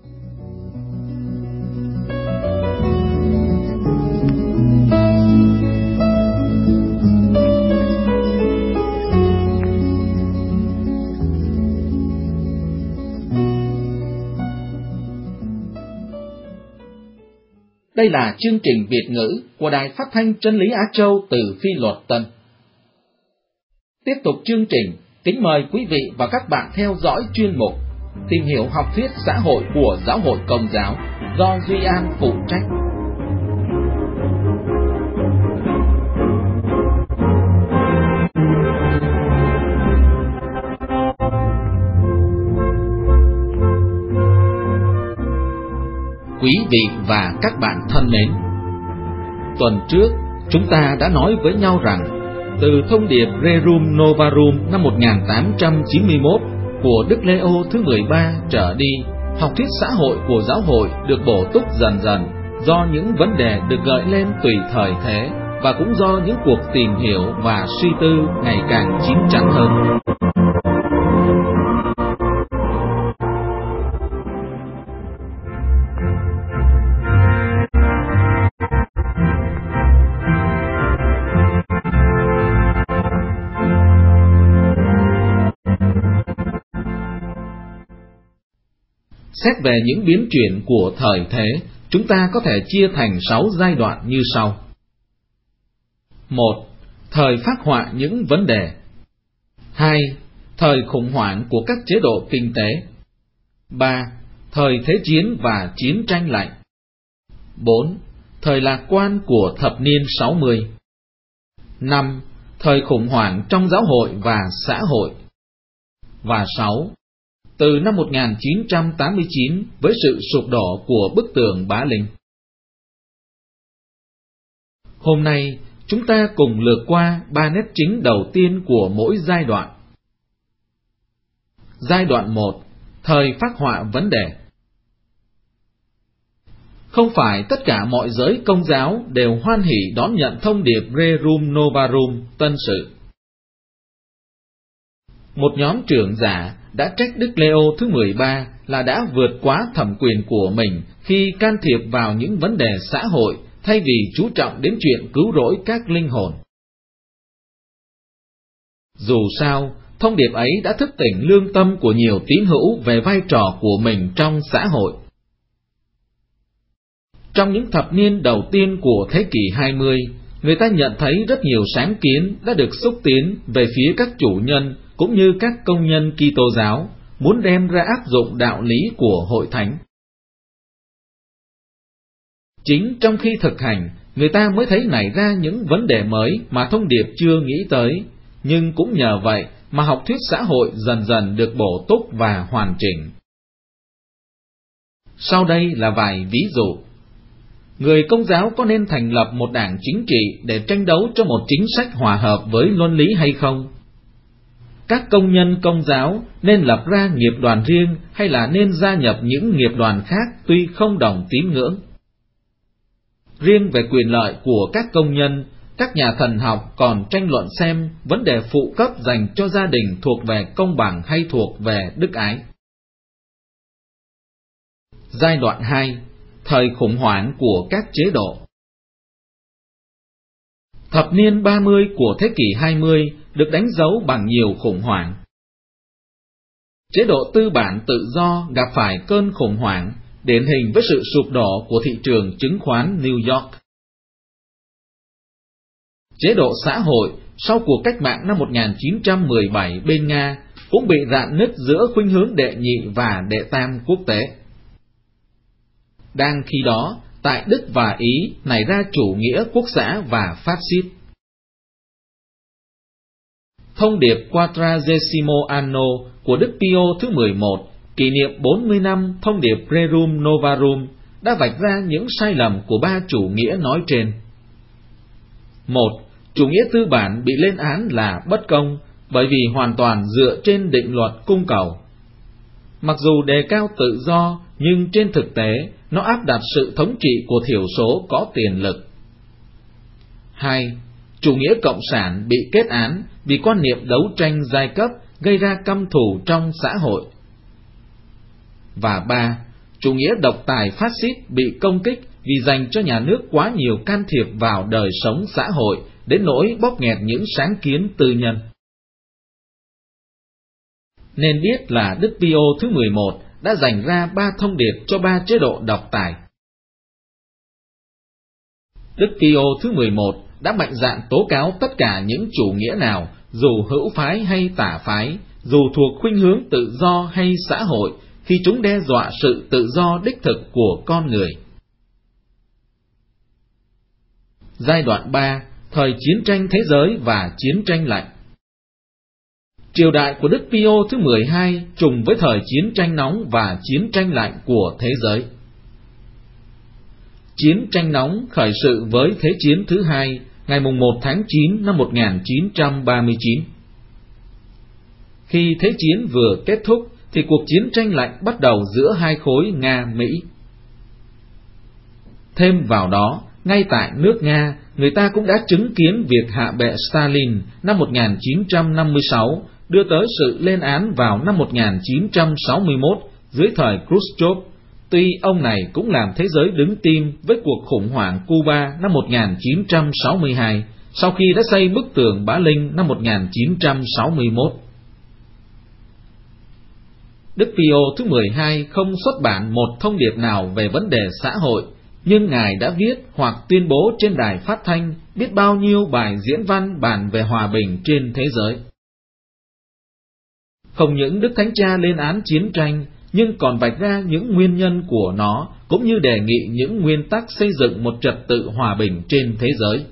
Đây là chương trình Việt ngữ của Đài Phát thanh Chân lý Á Châu từ Phi Luật Tân. Tiếp tục chương trình, kính mời quý vị và các bạn theo dõi chuyên mục Tìm hiểu học thuyết xã hội của Giáo hội Công giáo do Duy An phụ trách. Quý vị và các bạn thân mến, tuần trước chúng ta đã nói với nhau rằng từ thông điệp Rerum Novarum năm 1891 của Đức Leo thứ 13 trở đi, Học thuyết xã hội của giáo hội được bổ túc dần dần do những vấn đề được gợi lên tùy thời thế, và cũng do những cuộc tìm hiểu và suy tư ngày càng chín chắn hơn. Xét về những biến chuyển của thời thế, chúng ta có thể chia thành 6 giai đoạn như sau. 1. Thời phác họa những vấn đề. 2. Thời khủng hoảng của các chế độ kinh tế. 3. Thời thế chiến và chiến tranh lạnh. 4. Thời lạc quan của thập niên 60. 5. Thời khủng hoảng trong giáo hội và xã hội. Và 6. Từ năm 1989 với sự sụp đổ của bức tường Bá Linh. Hôm nay, chúng ta cùng lược qua 3 nét chính đầu tiên của mỗi giai đoạn. Giai đoạn 1. Thời phác họa vấn đề. Không phải tất cả mọi giới Công giáo đều hoan hỉ đón nhận thông điệp Rerum Novarum, tân sự. Một nhóm trưởng giả đã trách Đức Leo thứ 13 là đã vượt quá thẩm quyền của mình khi can thiệp vào những vấn đề xã hội thay vì chú trọng đến chuyện cứu rỗi các linh hồn. Dù sao, thông điệp ấy đã thức tỉnh lương tâm của nhiều tín hữu về vai trò của mình trong xã hội. Trong những thập niên đầu tiên của thế kỷ 20, người ta nhận thấy rất nhiều sáng kiến đã được xúc tiến về phía các chủ nhân cũng như các công nhân Kitô giáo muốn đem ra áp dụng đạo lý của hội thánh. Chính trong khi thực hành, người ta mới thấy nảy ra những vấn đề mới mà thông điệp chưa nghĩ tới, nhưng cũng nhờ vậy mà học thuyết xã hội dần dần được bổ túc và hoàn chỉnh. Sau đây là vài ví dụ. Người Công giáo có nên thành lập một đảng chính trị để tranh đấu cho một chính sách hòa hợp với luân lý hay không? Các công nhân Công giáo nên lập ra nghiệp đoàn riêng hay là nên gia nhập những nghiệp đoàn khác tuy không đồng tín ngưỡng? Riêng về quyền lợi của các công nhân, các nhà thần học còn tranh luận xem vấn đề phụ cấp dành cho gia đình thuộc về công bằng hay thuộc về đức ái. Giai đoạn 2. Thời khủng hoảng của các chế độ. Thập niên 30 của thế kỷ 20 được đánh dấu bằng nhiều khủng hoảng. Chế độ tư bản tự do gặp phải cơn khủng hoảng, điển hình với sự sụp đổ của thị trường chứng khoán New York. Chế độ xã hội sau cuộc cách mạng năm 1917 bên Nga cũng bị rạn nứt giữa khuynh hướng đệ nhị và đệ tam quốc tế. Đang khi đó, tại Đức và Ý nảy ra chủ nghĩa quốc xã và phát xít. Thông điệp Quadragesimo Anno của Đức Pio thứ 11 kỷ niệm 40 năm thông điệp Rerum Novarum đã vạch ra những sai lầm của 3 chủ nghĩa nói trên. 1. Chủ nghĩa tư bản bị lên án là bất công bởi vì hoàn toàn dựa trên định luật cung cầu. Mặc dù đề cao tự do, nhưng trên thực tế, nó áp đặt sự thống trị của thiểu số có tiền lực. 2. Chủ nghĩa cộng sản bị kết án vì quan niệm đấu tranh giai cấp gây ra căm thù trong xã hội. Và 3. Chủ nghĩa độc tài phát xít bị công kích vì dành cho nhà nước quá nhiều can thiệp vào đời sống xã hội đến nỗi bóp nghẹt những sáng kiến tư nhân. Nên biết là Đức Pio thứ 11 đã dành ra 3 thông điệp cho 3 chế độ độc tài. Đức Pio thứ 11 đã mạnh dạn tố cáo tất cả những chủ nghĩa nào, dù hữu phái hay tả phái, dù thuộc khuynh hướng tự do hay xã hội, khi chúng đe dọa sự tự do đích thực của con người. Giai đoạn 3. Thời chiến tranh thế giới và chiến tranh lạnh. Triều đại của Đức Pio thứ 12 trùng với thời chiến tranh nóng và chiến tranh lạnh của thế giới. Chiến tranh nóng khởi sự với Thế chiến thứ hai, ngày 1 tháng 9 năm 1939. Khi Thế chiến vừa kết thúc, thì cuộc chiến tranh lạnh bắt đầu giữa hai khối Nga-Mỹ. Thêm vào đó, ngay tại nước Nga, người ta cũng đã chứng kiến việc hạ bệ Stalin năm 1956 đưa tới sự lên án vào năm 1961 dưới thời Khrushchev. Tuy ông này cũng làm thế giới đứng tim với cuộc khủng hoảng Cuba năm 1962, sau khi đã xây bức tường Bá Linh năm 1961. Đức Pio thứ 12 không xuất bản một thông điệp nào về vấn đề xã hội, nhưng Ngài đã viết hoặc tuyên bố trên đài phát thanh biết bao nhiêu bài diễn văn bàn về hòa bình trên thế giới. Không những Đức Thánh Cha lên án chiến tranh, nhưng còn vạch ra những nguyên nhân của nó, cũng như đề nghị những nguyên tắc xây dựng một trật tự hòa bình trên thế giới.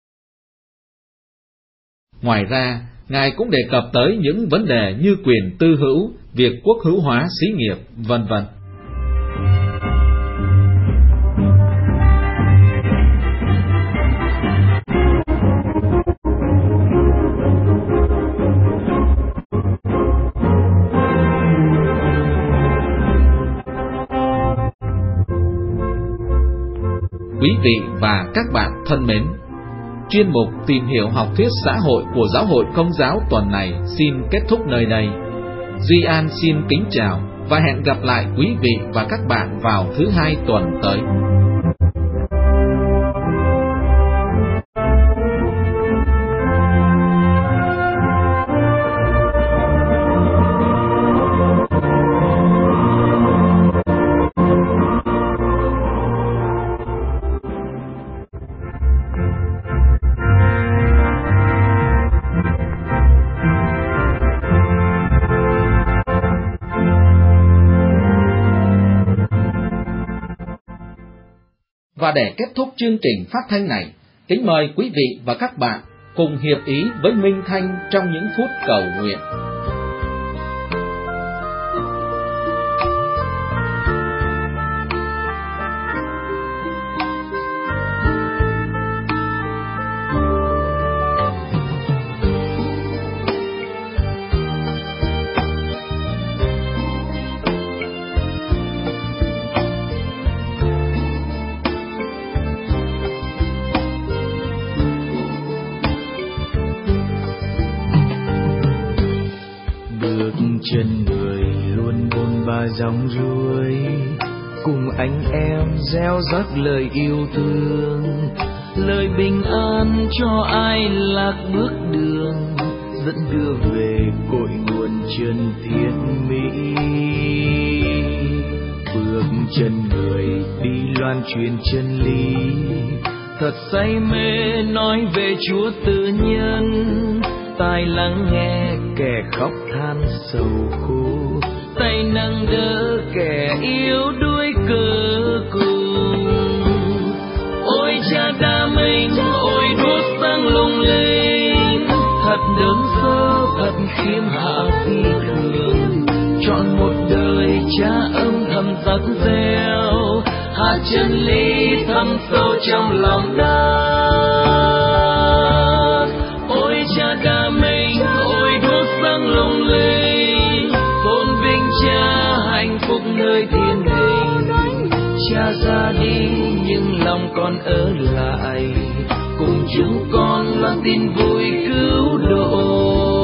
Ngoài ra, Ngài cũng đề cập tới những vấn đề như quyền tư hữu, việc quốc hữu hóa xí nghiệp, vân vân. Quý vị và các bạn thân mến, chuyên mục Tìm hiểu học thuyết xã hội của Giáo hội Công giáo tuần này xin kết thúc nơi đây. Duy An xin kính chào và hẹn gặp lại quý vị và các bạn vào thứ Hai tuần tới. Và để kết thúc chương trình phát thanh này, kính mời quý vị và các bạn cùng hiệp ý với Minh Thanh trong những phút cầu nguyện. Chân người luôn bôn ba dòng ruồi, cùng anh em gieo rắc lời yêu thương, lời bình an cho ai lạc bước đường, dẫn đưa về cội nguồn chân thiết mỹ. Bước chân người đi loan truyền chân lý, thật say mê nói về Chúa tự nhân, tai lắng nghe kẻ khóc than sầu khổ, tay nâng đỡ kẻ yếu đuối cơ cùng. Ôi Cha Đa Minh, ôi đuốc sáng lung linh, thật đơn sơ, thật khiêm hạ phi thường, chọn một đời Cha âm thầm dắt gieo, hạt chân lý thâm sâu trong lòng đất. Ôi Cha Đa Minh, ôi đuốc sáng lung linh, tôn vinh Cha hạnh phúc nơi thiên đình. Cha ra đi nhưng lòng con ở lại, cùng chúng con loan tin vui cứu độ.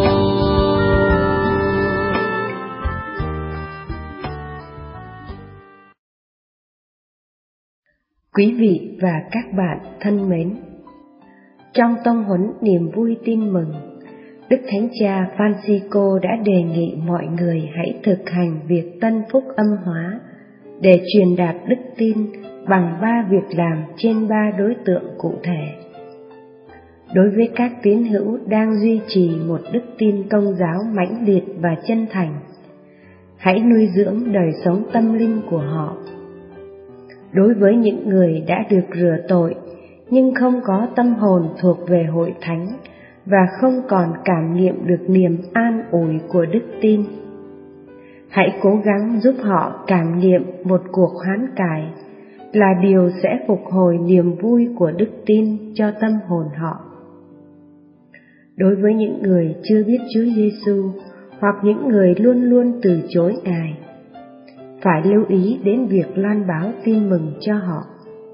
Quý vị và các bạn thân mến, trong tông huấn niềm vui tin mừng, Đức Thánh Cha Francisco đã đề nghị mọi người hãy thực hành việc tân phúc âm hóa để truyền đạt đức tin bằng 3 việc làm trên 3 đối tượng cụ thể. Đối với các tín hữu đang duy trì một đức tin Công giáo mãnh liệt và chân thành, hãy nuôi dưỡng đời sống tâm linh của họ. Đối với những người đã được rửa tội nhưng không có tâm hồn thuộc về hội thánh và không còn cảm nghiệm được niềm an ủi của đức tin, hãy cố gắng giúp họ cảm nghiệm một cuộc hoán cải là điều sẽ phục hồi niềm vui của đức tin cho tâm hồn họ. Đối với những người chưa biết Chúa Giêsu hoặc những người luôn luôn từ chối Ngài. Phải lưu ý đến việc loan báo tin mừng cho họ.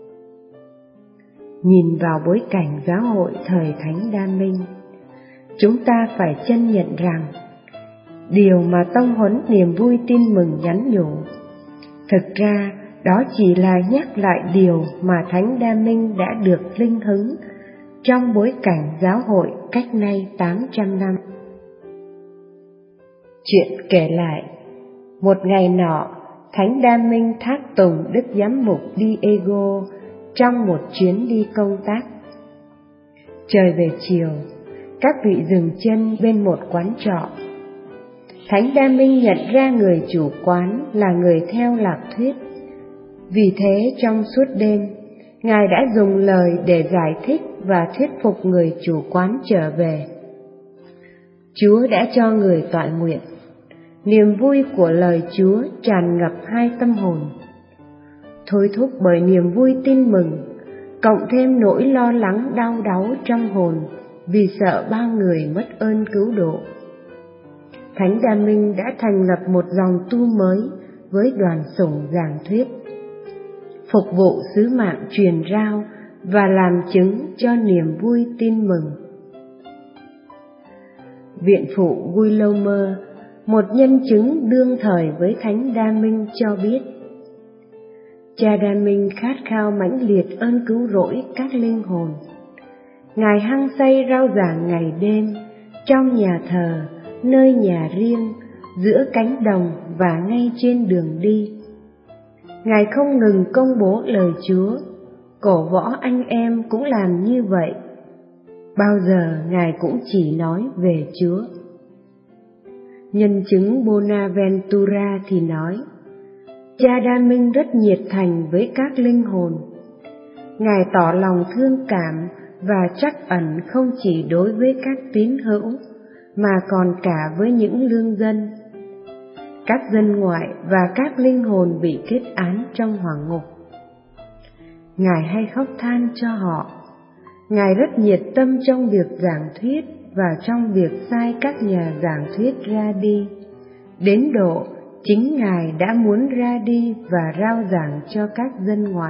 Nhìn vào bối cảnh giáo hội thời Thánh Đa Minh, chúng ta phải chân nhận rằng điều mà tông huấn niềm vui tin mừng nhắn nhủ, thực ra đó chỉ là nhắc lại điều mà Thánh Đa Minh đã được linh hứng trong bối cảnh giáo hội cách nay 800 năm. Chuyện kể lại, một ngày nọ, Thánh Đa Minh thác tùng Đức Giám mục Diego trong một chuyến đi công tác. Trời về chiều, các vị dừng chân bên một quán trọ. Thánh Đa Minh nhận ra người chủ quán là người theo lạc thuyết. Vì thế trong suốt đêm, Ngài đã dùng lời để giải thích và thuyết phục người chủ quán trở về. Chúa đã cho người tọa nguyện. Niềm vui của lời Chúa tràn ngập hai tâm hồn. Thôi thúc bởi niềm vui tin mừng, cộng thêm nỗi lo lắng đau đáu trong hồn vì sợ bao người mất ơn cứu độ, Thánh Đa Minh đã thành lập một dòng tu mới với đoàn sủng giảng thuyết, phục vụ sứ mạng truyền rao và làm chứng cho niềm vui tin mừng. Viện phụ Guillermo, một nhân chứng đương thời với Thánh Đa Minh, cho biết cha Đa Minh khát khao mãnh liệt ơn cứu rỗi các linh hồn. Ngài hăng say rao giảng ngày đêm, trong nhà thờ, nơi nhà riêng, giữa cánh đồng và ngay trên đường đi. Ngài không ngừng công bố lời Chúa, cổ võ anh em cũng làm như vậy. Bao giờ Ngài cũng chỉ nói về Chúa. Nhân chứng Bonaventura thì nói, cha Đa Minh rất nhiệt thành với các linh hồn. Ngài tỏ lòng thương cảm và trắc ẩn không chỉ đối với các tín hữu, mà còn cả với những lương dân, các dân ngoại và các linh hồn bị kết án trong hỏa ngục. Ngài hay khóc than cho họ. Ngài rất nhiệt tâm trong việc giảng thuyết và trong việc sai các nhà giảng thuyết ra đi, đến độ chính Ngài đã muốn ra đi và rao giảng cho các dân ngoại.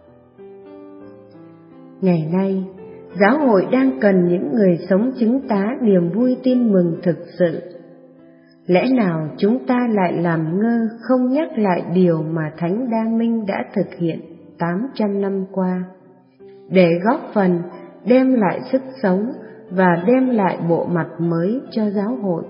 Ngày nay, giáo hội đang cần những người sống chứng tá niềm vui tin mừng thực sự. Lẽ nào chúng ta lại làm ngơ không nhắc lại điều mà Thánh Đa Minh đã thực hiện 800 năm qua, để góp phần đem lại sức sống và đem lại bộ mặt mới cho giáo hội?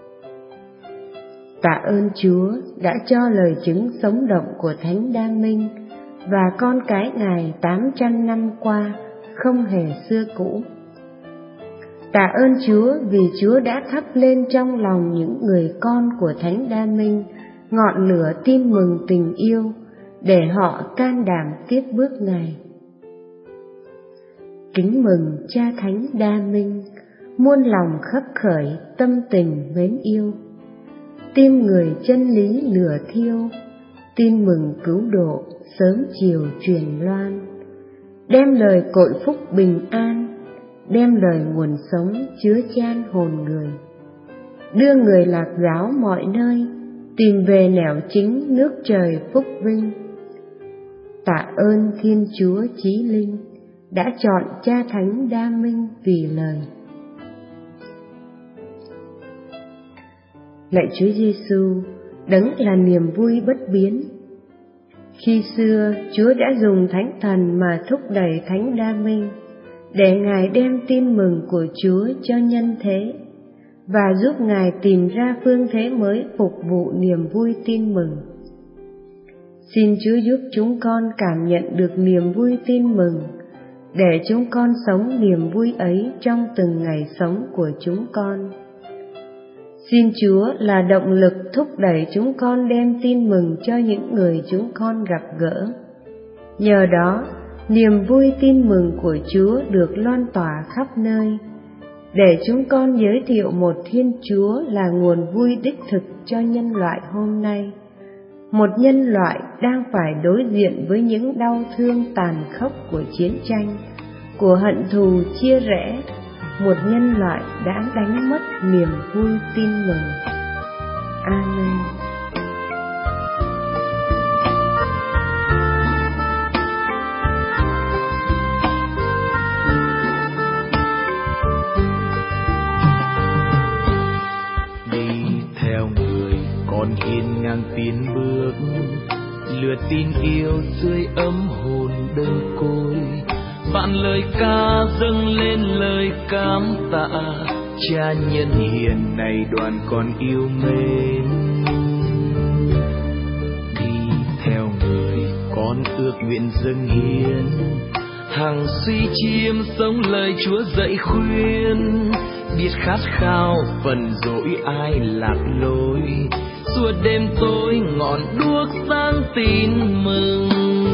Tạ ơn Chúa đã cho lời chứng sống động của Thánh Đa Minh và con cái Ngài 800 năm qua không hề xưa cũ. Tạ ơn Chúa vì Chúa đã thắp lên trong lòng những người con của Thánh Đa Minh ngọn lửa tin mừng tình yêu, để họ can đảm tiếp bước Ngài. Kính mừng cha Thánh Đa Minh, muôn lòng khấp khởi tâm tình mến yêu. Tim người chân lý lửa thiêu, tin mừng cứu độ sớm chiều truyền loan. Đem lời cội phúc bình an, đem lời nguồn sống chứa chan hồn người. Đưa người lạc giáo mọi nơi, tìm về nẻo chính nước trời phúc vinh. Tạ ơn Thiên Chúa Chí Linh, đã chọn cha Thánh Đa Minh vì lời. Lạy Chúa Giêsu, đấng là niềm vui bất biến. Khi xưa, Chúa đã dùng Thánh Thần mà thúc đẩy Thánh Đa Minh để Ngài đem tin mừng của Chúa cho nhân thế và giúp Ngài tìm ra phương thế mới phục vụ niềm vui tin mừng. Xin Chúa giúp chúng con cảm nhận được niềm vui tin mừng, để chúng con sống niềm vui ấy trong từng ngày sống của chúng con. Xin Chúa là động lực thúc đẩy chúng con đem tin mừng cho những người chúng con gặp gỡ. Nhờ đó, niềm vui tin mừng của Chúa được loan tỏa khắp nơi, để chúng con giới thiệu một Thiên Chúa là nguồn vui đích thực cho nhân loại hôm nay. Một nhân loại đang phải đối diện với những đau thương tàn khốc của chiến tranh, của hận thù chia rẽ. Một nhân loại đã đánh mất niềm vui tin mừng. Amen. Con hiên ngang tiến bước, lửa tin yêu dưới ấm hồn đơn côi. Vạn lời ca dâng lên lời cảm tạ, Cha nhân hiền này đoàn con yêu mến. Đi theo người con ước nguyện dâng hiến, hằng suy chiêm sống lời Chúa dạy khuyên. Biết khát khao phần dỗi ai lạc lối, suốt đêm tối ngọn đuốc sáng tin mừng.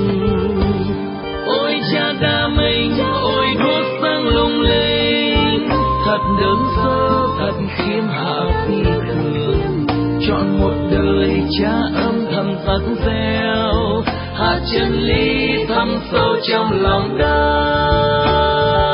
Ôi Cha đa mình, ôi đuốc sáng lung linh, thật đơn sơ, thật khiêm hạ phi thường. Chọn một đời Cha âm thầm dắt gieo, hạt chân lý thâm sâu trong lòng đất.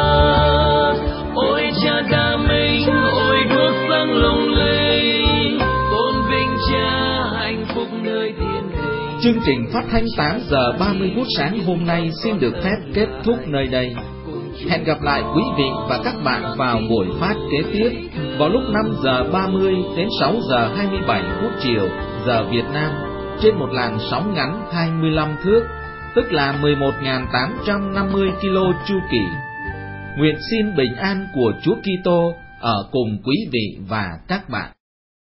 Ôi Cha đa mình, ôi đuốc sáng lung linh, tôn vinh Cha hạnh phúc nơi thiên đình. Chương trình phát thanh 8 giờ 30 phút sáng hôm nay xin được phép kết thúc nơi đây. Hẹn gặp lại quý vị và các bạn vào buổi phát kế tiếp vào lúc 5 giờ 30 đến 6 giờ 27 phút chiều giờ Việt Nam trên một làn sóng ngắn 25 thước, tức là 11.850 kilo chu kỳ. Nguyện xin bình an của Chúa Kitô ở cùng quý vị và các bạn.